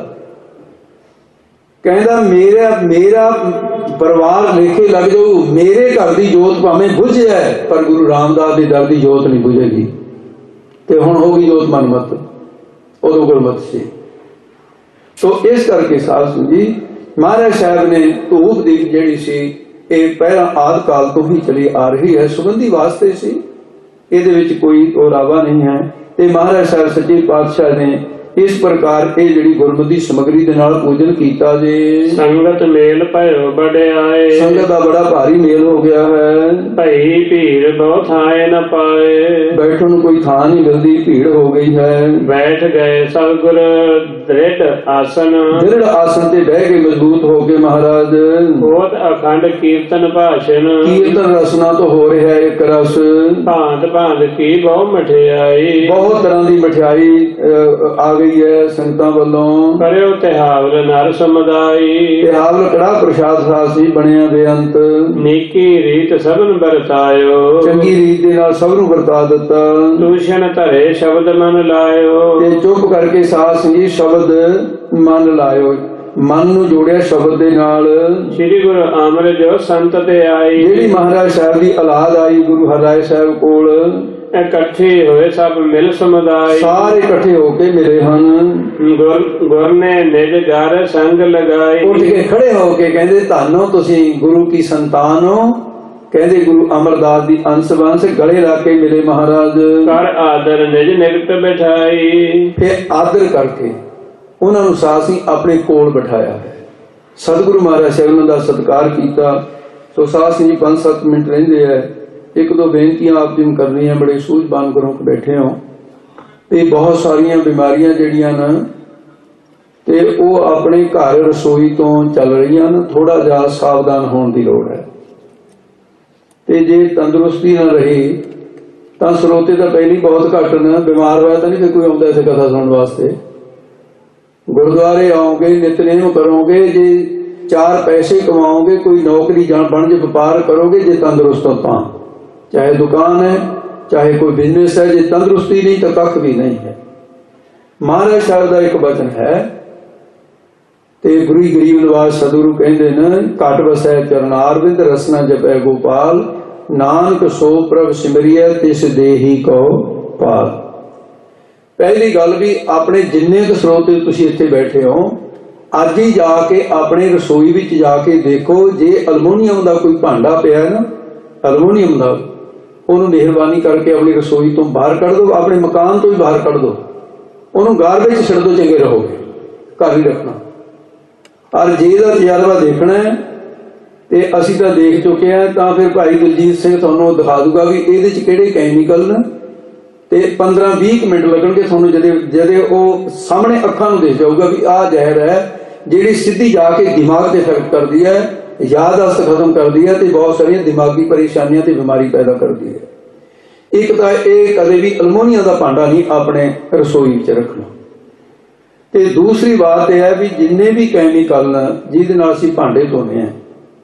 Speaker 1: ਕਹਿੰਦਾ ਮੇਰਾ ਮੇਰਾ ਪਰਿਵਾਰ ਲੇਖੇ ਲੱਗ ਜਾਊ, ਮੇਰੇ ਘਰ ਦੀ ਜੋਤ ਭਾਵੇਂ ਬੁਝ ਜਾਏ ਪਰ ਗੁਰੂ ਰਾਮਦਾਸ ਦੇ ਦਰ ਦੀ ਜੋਤ ਨਹੀਂ ਬੁਝੇਗੀ। ਤੇ ਹੁਣ ਹੋ ਗਈ ਜੋਤ ਮਨਮਤ, ਉਦੋਂ ਗੁਰਮਤ ਸੀ। ਸੋ ਇਸ ਕਰਕੇ ਸਾਧ ਸੰਗਤ ਜੀ ਮਹਾਰਾਜ ਸਾਹਿਬ ਨੇ ਧੂਪ ਦੀਪ ਜਿਹੜੀ ਸੀ ਇਹ ਪਹਿਲਾਂ ਆਦਿ ਕਾਲ ਤੋਂ ਹੀ ਚਲੀ ਆ ਰਹੀ ਹੈ, ਸੁਗੰਧੀ ਵਾਸਤੇ ਸੀ, ਇਹਦੇ ਵਿੱਚ ਕੋਈ ਤੋਰਾਵਾ ਨਹੀਂ ਹੈ। ਤੇ ਮਹਾਰਾਜ ਸਾਹਿਬ ਸੱਚੇ ਪਾਤਸ਼ਾਹ ਨੇ इस प्रकार ये जिहड़ी गुरमति समग्री दे नाल पूजन कीता जे।
Speaker 2: संगत मेल भयो बड़ियाए,
Speaker 1: संगत दा बड़ा भारी मेल हो गया है।
Speaker 2: भई भीड़ बहुत थाए न पाए,
Speaker 1: बैठन ਨੂੰ कोई थां नहीं मिलती, भीड़ हो गई है।
Speaker 2: बैठ गए सब गुर दृढ़ आसन,
Speaker 1: दृढ़ आसन ते बह के मजबूत हो के महाराज
Speaker 2: बहुत अखंड कीर्तन भाषण,
Speaker 1: कीर्तन रसना तो हो रहा है एक रस।
Speaker 2: भांत भांत की बहु मठियाई,
Speaker 1: बहुत तरह की मठियाई आ गई है संगतां वल्लों।
Speaker 2: करियो तिहावल नर समुदाई,
Speaker 1: तिहावल कड़ा प्रसाद सासी बनया बेअंत।
Speaker 2: नीकी रीत सबन बरतायो,
Speaker 1: चंगी रीत दे नाल सब नूं वरता दिता।
Speaker 2: दूषण धरे शब्द मन लायो,
Speaker 1: ते चुप करके साध संगीत शब्द मन लायो। मन नूं जोड़िया शब्द दे नाल।
Speaker 2: श्री गुरु अमर जो संत ते आई,
Speaker 1: ਜਿਹੜੀ ਮਹਾਰਾਜ ਸਾਹਿਬ ਦੀ ਔਲਾਦ ਆਈ ਗੁਰੂ ਹਰਿਰਾਏ ਸਾਹਿਬ ਕੋਲ,
Speaker 2: इकट्ठे होए सब मिल समुदाय,
Speaker 1: ਸਾਰੇ ਇਕੱਠੇ ਹੋ ਕੇ ਮਿਲੇ ਹਨ।
Speaker 2: गुर गुर ने निज घर संग लगाई,
Speaker 1: ਉੱਠ ਕੇ ਖੜੇ ਹੋ ਕੇ ਕਹਿੰਦੇ ਧੰਨੋ ਤੁਸੀਂ ਗੁਰੂ ਕੀ ਸੰਤਾਨ ਹੋ। ਕਹਿੰਦੇ ਗੁਰੂ ਅਮਰਦਾਸ ਦੀ ਅੰਸ਼ ਵੰਸ਼ ਗਲੇ ਲਾ ਕੇ ਮਿਲੇ ਮਹਾਰਾਜ।
Speaker 2: कर आदर निज निकट बिठाई,
Speaker 1: ਫਿਰ ਆਦਰ ਕਰਕੇ ਉਹਨਾਂ ਨੂੰ ਸਾਸੀ ਆਪਣੇ ਕੋਲ ਬਿਠਾਇਆ ਹੈ। ਸਤਿਗੁਰੂ ਮਹਾਰਾਜ ਸਾਹਿਬ ਉਹਨਾਂ ਦਾ ਸਤਿਕਾਰ ਕੀਤਾ। ਸੋ ਸਾਸੀ ਜੀ ਪੰਜ ਸੱਤ ਮਿੰਟ ਰਹਿੰਦੇ ਹੈ। एक दो बेनतियां आप जिन करनी है, बड़े सूझबान घरों के बैठे हो ते बहुत सारिया बीमारियां जिहड़ियां न ते वो अपने घर रसोई तो चल रही न। थोड़ा जा सावधान होने की लोड़ है। ते जे तंदुरुस्ती ना रही तो स्रोते तो पहली बहुत घट न। बीमार होया तो नहीं फिर कोई आउंदा इसे कथा सुनने वास्ते। गुरुद्वारे आओगे, नितनेम करोगे, जे चार पैसे कमाओगे, कोई नौकरी जान बन जे व्यापार करोगे, जे तंदुरुस्त हो तां। चाहे दुकान है, चाहे कोई बिजनेस है, जे तंदुरुस्ती नहीं तो कख भी नहीं है। महाराज साहब का एक वचन है ते गुरु गरीब नवाज सतगुरु कहते न, घट वसै चरनारविंद रसना जपै गोपाल, नानक सो प्रभ सिमरिय तिस देही को पाल। पहली गल भी अपने जिन्ने क स्रोते तुसीं इत्थे बैठे हो, अज ही जाके अपने रसोई विच जाके देखो, जे अलमोनीयम का कोई भांडा पिया ना, अलमोनीयम का, ਉਹਨੂੰ ਮਿਹਰਬਾਨੀ ਕਰਕੇ ਆਪਣੀ ਰਸੋਈ ਤੋਂ ਬਾਹਰ ਕੱਢ ਦਿਓ, ਆਪਣੇ ਮਕਾਨ ਤੋਂ ਵੀ ਬਾਹਰ ਕੱਢ ਦਿਓ, ਉਹਨੂੰ ਗਾਰਬੇਜ ਵਿੱਚ ਛੱਡ ਦਿਓ, ਚੰਗੇ ਰਹੋਗੇ। ਘਰ ਹੀ ਰੱਖਣਾ। ਔਰ ਜੇ ਇਹਦਾ ਤਜਰਬਾ ਦੇਖਣਾ ਹੈ ਤੇ ਅਸੀਂ ਤਾਂ ਦੇਖ ਚੁੱਕੇ ਹਾਂ, ਤਾਂ ਫਿਰ ਭਾਈ ਦਲਜੀਤ ਸਿੰਘ ਤੁਹਾਨੂੰ ਦਿਖਾ ਦੂਗਾ ਵੀ ਇਹਦੇ 'ਚ ਕਿਹੜੇ ਕੈਮੀਕਲ ਨੇ। ਤੇ ਪੰਦਰਾਂ ਵੀਹ ਮਿੰਟ ਲੱਗਣਗੇ ਤੁਹਾਨੂੰ, ਜਦੇ ਜਦੇ ਉਹ ਸਾਹਮਣੇ ਅੱਖਾਂ ਨੂੰ ਦਿਖ ਜਾਊਗਾ ਵੀ ਆਹ ਜ਼ਹਿਰ ਹੈ, ਜਿਹੜੀ ਸਿੱਧੀ ਜਾ ਕੇ ਦਿਮਾਗ ਤੇ ਇਫੈਕਟ ਕਰਦੀ ਹੈ, याददाश्त खत्म कर दी है, तो बहुत सारिया दिमागी परेशानियां ते बीमारी पैदा करती है। एक तो यह कदे भी अलमोनिया का भांडा नहीं अपने रसोई च रखना। ते दूसरी बात यह है भी जिन्ने भी कैमिकल जिहदे नाल असीं भांडे धोने हैं,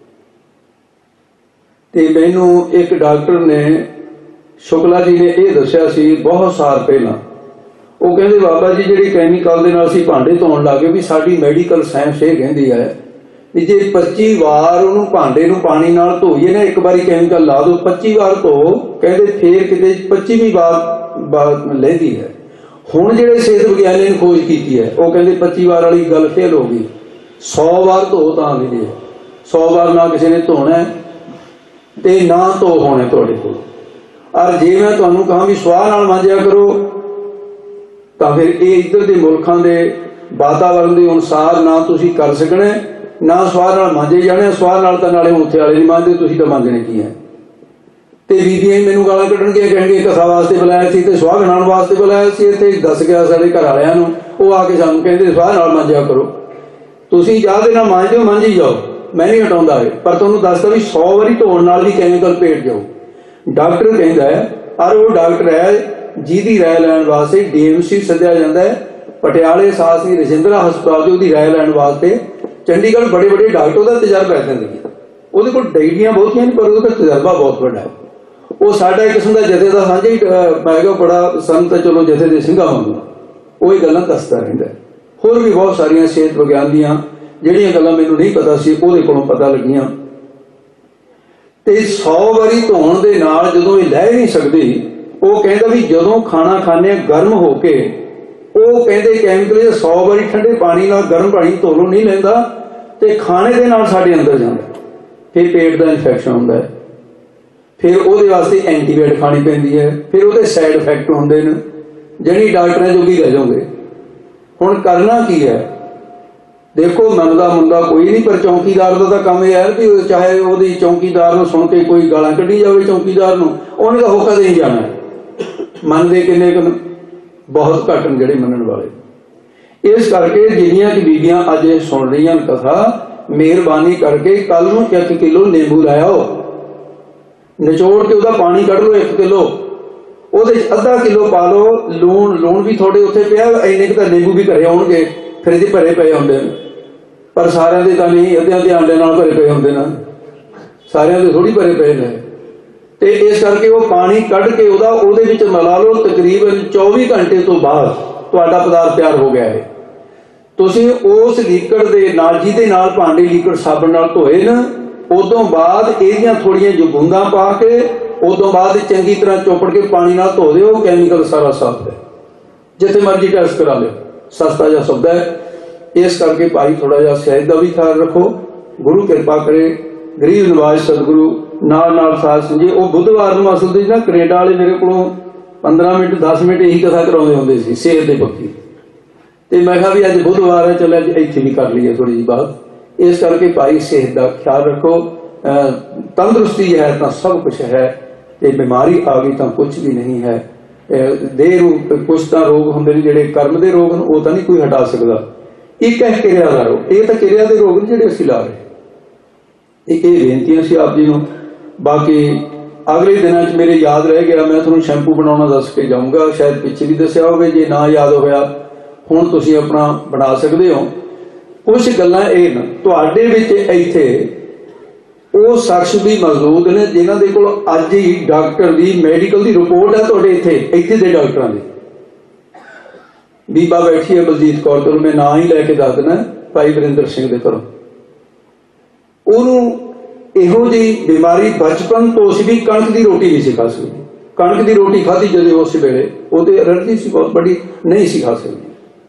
Speaker 1: ते मैनू एक डॉक्टर ने शुक्ला जी ने यह दस्सिया सी बहुत साल पहला। वो कहते बाबा जी जिहड़े कैमिकल दे नाल असीं भांडे धोण लग गए, भी साडी मैडिकल साइंस ये कहती है भी जे पच्ची वार उन्होंने भांडे नूं पानी नाल धोईए ना, एक बारी कैमिकल ला दो, पच्ची वार धो, कहते फिर किते पच्चीवीं वार लैंदी है। हुण जिहड़े सेहत विग्यानी ने खोज की है, वो कहते पच्ची वार वाली गल फेल हो गई, सौ वार धो तां लैंदी है। सौ वार ना किसी ने धोना ते ना धो होने तुहाडे कोल। और जे मैं तुहानूं कहां भी स्वाह नाल मांजिया करो, तां फिर ये इधर दे मुल्कां दे वातावरण के अनुसार ना तुसीं कर सकना, ना स्वाह नाल मांजे जाने। स्वाह नाल तां नाले उत्थे वाले नहीं मांजदे, तुसीं तां मांजणे की है। ते बीबियां मैनूं गालां कड्ढणगीਆਂ, कहणगे कथा वास्ते बुलाया सी ते स्वाह बनाउण वास्ते बुलाया सी, इत्थे दस गया साडे घर वालिਆਂ ਨੂੰ, ਉਹ ਆ ਕੇ ਸਾਨੂੰ ਕਹਿੰਦੇ स्वाह नाल मांजिया करो। तुसीं चाह दे नाल मांजदे हो, मांजी जाओ, मैं नहीं हटाउंदा है, पर तुहानूं दसदा भी सौ वारी धोण नाल भी कैमिकल पेट जाओ। डॉक्टर कहंदा है, और वो डॉक्टर है ਜਿਹਦੀ राय लैण वास्ते डीएमसी सद्दिया ਜਾਂਦਾ है, पटियाले सासनी रजिंद्रा हस्पताल से ਉਹਦੀ राय लैण वास्ते। चंडीगढ़ बड़े बड़े डॉक्टर का तजर्बा है जिंदगी, ਉਹਦੇ ਕੋਲ ਡਾਇਰੀਆਂ ਬਹੁਤੀਆਂ नहीं, पर ਉਹਦਾ तजर्बा बहुत बड़ा है। वो साडा एक किस्म का जथे का साझा ही, मैं कहा बड़ा संत चलो जथे के ਸਿੰਘਾਂ वांगू ਉਹੀ ਗੱਲਾਂ ਦੱਸਦਾ ਰਹਿੰਦਾ। होर भी बहुत सारिया सेहत विज्ञान ਦੀਆਂ ਜਿਹੜੀਆਂ ਗੱਲਾਂ ਮੈਨੂੰ नहीं पता सी, ਉਹਦੇ ਕੋਲੋਂ पता ਲੱਗੀਆਂ। ਤੇ सौ ਵਾਰੀ ਧੋਣ ਦੇ ਨਾਲ ਜਦੋਂ ਇਹ ਲੈ नहीं सकदी, ਉਹ ਕਹਿੰਦਾ ਵੀ ਜਦੋਂ ਖਾਣਾ ਖਾਣੇ गर्म होके, ਉਹ ਕਹਿੰਦੇ ਕੈਮੀਕਲ ਸੌ ਵਾਰੀ ਠੰਡੇ ਪਾਣੀ ਨਾਲ ਗਰਮ ਪਾਣੀ ਧੋ ਲੋ ਨਹੀਂ ਲੈਂਦਾ, ਤੇ ਖਾਣੇ ਦੇ ਨਾਲ ਸਾਡੇ ਅੰਦਰ ਜਾਂਦਾ, ਫਿਰ ਪੇਟ ਦਾ ਇਨਫੈਕਸ਼ਨ ਹੁੰਦਾ ਹੈ, ਫਿਰ ਉਹਦੇ ਵਾਸਤੇ ਐਂਟੀਬਾਇਓਟਿਕ ਖਾਣੀ ਪੈਂਦੀ ਹੈ, ਫਿਰ ਉਹਦੇ ਸਾਈਡ ਇਫੈਕਟ ਹੁੰਦੇ ਨੇ, ਜਿਹੜੀ ਡਾਕਟਰਾਂ ਜੋਗੀ ਰਹਿ ਜਾਓਗੇ। ਹੁਣ करना की है? देखो मनदा मुंदा कोई नहीं, पर चौकीदार का काम यह है भी चाहे वो चौकीदार नूं सुन के कोई गालां कढ़ी जाए चौकीदार नूं, उन्हें तो होका दे जाना है। मनदे किन्ने कुन? बहुत घट ने जिहड़े मनण वाले। इस करके जिन्नियां कि बीबियां अज सुन रही कथा, मेहरबानी करके कल नूं एक किलो नींबू लै आओ, निचोड़ के उसका पानी कढ़ लो एक किलो, ਉਹਦੇ ਅੱਧਾ किलो पा लो लूण, लूण भी थोड़े उत्थे पिया, इन्ने क नींबू भी घरे आउणगे, फ्रिज भरे पे होंदे ने, पर सारिਆਂ ਦੇ ਤਾਂ नहीं, अद्धियां ਦੇ आंडे नाल भरे पे होंदे ने, सारिਆਂ ਦੇ थोड़ी भरे पे ने। ते इस करके वो पानी कढ़ के ਉਹਦਾ ਉਹਦੇ ਵਿੱਚ ਮਿਲਾ ਲਓ, तकरीबन चौबीस घंटे तो बाद ਤੁਹਾਡਾ पदार्थ तैयार हो गया है। ਤੁਸੀਂ ਉਸ ਲੀਕੜ ਦੇ ਨਾਲ ਜਿਹਦੇ ਨਾਲ ਭਾਂਡੇ ਲੀਕੜ ਸਾਬਣ ਨਾਲ ਧੋਏ ਨਾ, ਉਦੋਂ ਬਾਅਦ ਇਹਦੀਆਂ ਥੋੜੀਆਂ ਜਿਹੀ ਬੂੰਦਾਂ ਪਾ ਕੇ उदों बाद चंगी तरह चोपड़ के पानी नाल धो दो, कैमिकल सारा साफ है, जिथे मर्जी टेस्ट करा लो, सस्ता जा सौदा है। इस करके भाई थोड़ा जा सेहत का भी ख्याल रखो। गुरु कृपा करे, गरीब नवाज सतगुरु नाल नाल साथ संजे। वो बुधवार नूं असल ना कनेडा वाले मेरे को पंद्रह मिनट दस मिनट यही कथा कराउंदे हुंदे सी सेहत दे पक्की, ते मैं कहा भी अज बुधवार है, चलो अज इत्थे भी कर लईए थोड़ी जी बात। इस करके भाई सेहत का ख्याल रखो। तंदुरुस्ती है तो सब कुछ है, ते बीमारी आ गई तो कुछ भी नहीं है। देह रूप कुछ तो रोग होंगे जिहड़े कर्म के रोग वो तो नहीं कोई हटा सकता। एक है किरिया का रोग, ये तो किरिया के रोग ने जिहड़े असीं ला रहे। एक बेनतियां सी आप जी नूं। बाकी अगले दिनों च मेरे याद रह गया, मैं तुहानूं शैंपू बनाउणा दस के जाऊँगा, शायद पिछे भी दस्सिया होवे, जे ना याद होया हुण तुसीं अपना बना सकदे हो। कुछ गल्लां इह न तुहाडे विच इत्थे वो शख्स भी मौजूद ने जिन्हां दे कोल अज ही डॉक्टर की मैडिकल की रिपोर्ट है। तुहाडे इत्थे इत्थे दे डॉक्टरां दी बीबा बैठी है बलजीत कौर, तो मैं ना ही लैके दस देना, भाई वरिंदर सिंह दे घरों। उहनूं इहो जी बीमारी बचपन तो सी भी कणक की रोटी नहीं सी खा सकदी। कणक की रोटी खाधी जदों उस वेले ओहदे एलर्जी सी बहुत बड़ी, नहीं सी खा सकदी।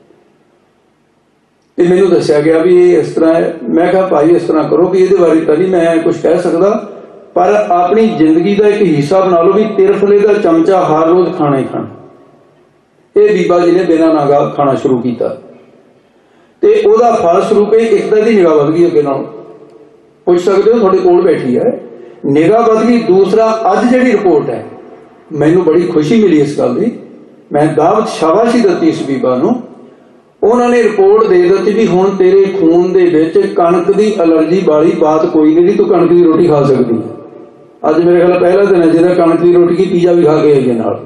Speaker 1: मैनू दसिया गया भी ये इस तरह है। मैं कहा भाई इस तरह करो भी ये बारे तो नहीं मैं कुछ कह सकता, पर अपनी जिंदगी का एक हिस्सा बना लो भी तिरफले का चमचा हर रोज खाना ही खाना। ये बीबा जी ने बिना नागा खाना शुरू किया, ते ओहदा फल स्वरूप एक तो निगाह वध गई, अगे नाल पुछ सकते हो, थोड़े कोल बैठी है, निगाह वध गई। दूसरा अज जिहड़ी रिपोर्ट है मैनू बड़ी खुशी मिली इस गल की, मैं दावत शाबाशी दती इस बीबा नूं। उन्होंने रिपोर्ट दे दी भी हुण तेरे खून दे विच कणक की एलर्जी वाली बात कोई नहीं, तू कणक की रोटी खा सकती। अज मेरे ख्याल पहला दिन है जिहदा कणक की रोटी की पीजा भी खा के आइए नाल।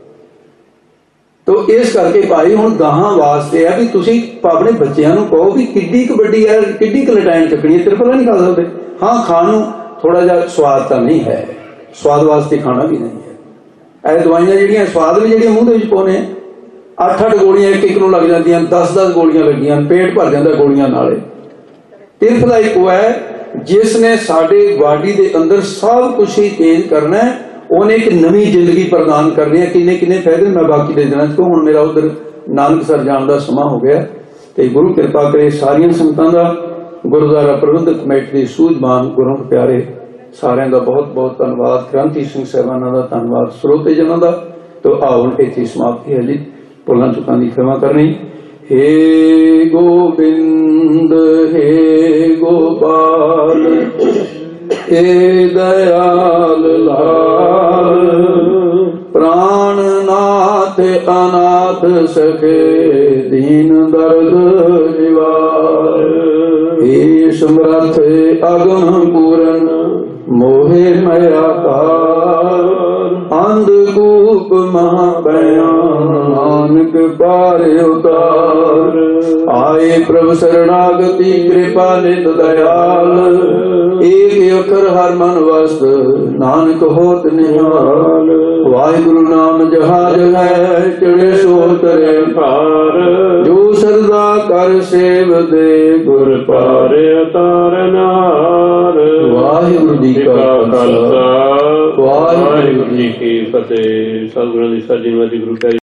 Speaker 1: तो इस करके भाई हुण गाहां वास्ते है भी तुसीं अपने बच्चों को कहो भी किड्डी क वड्डी है, किड्डी क लटाइन चकनी है, तिरफला नहीं खा सकते। हाँ खाण नूं थोड़ा जिहा स्वाद तो नहीं है, स्वाद वास्ते खाना भी नहीं है। ਇਹ ਦਵਾਈਆਂ ਜਿਹੜੀਆਂ स्वाद ने ਜਿਹੜੀਆਂ मूँह ਦੇ ਵਿੱਚ ਪਾਉਣੇ अठ अठ गोलियां एक एक नूं लग जांदियां, दस दस गोलियां लगियां, पेट भर जाता गोलियां नाले। तिरफला एक वो है जिसने साडे बॉडी के अंदर सब कुछ ही चेंज करना है, उन्हें एक नवी जिंदगी प्रदान करनी है। किन्ने किन्ने फायदे मैं बाकी दे देना, क्यों हुण मेरा उधर नानकसर जाण दा समा हो गया। तो गुरु कृपा करे सारियां संगतां दा, गुरुद्वारा प्रबंधक कमेटी के सूझवान गुरु प्यारे सारियां दा बहुत बहुत धन्नवाद। क्रांति सिंह साहिबाना दा धन्नवाद, स्रोते जनां दा। तो आओ हुण इत्थे समाप्ति है जी, भुलां चुकां दी क्षमा करनी। हे गोबिंद हे गोपाल हे दयाल लाल, प्राणनाथ अनाथ सखे दीन दर्द निवार। हे समर्थ अगम पूरन मोहे मया कार, अंधकूप महाभयान नानक पार उतार। आए प्रभु शरणागति कृपा नित दयाल, एक अखर हर मन वस्त नानक होत निहाल। वाहिगुरु नाम जहाज है चढ़े सो तरे पार, जो सरदा कर सेव दे गुर पार उतारनार। वाहिगुरु जी का खालसा, वाहिगुरु जी की फतेह। सतगुਰਾਂ ਦੀ ਸਾਜੀ ਮਤੀ ਗੁਰੂ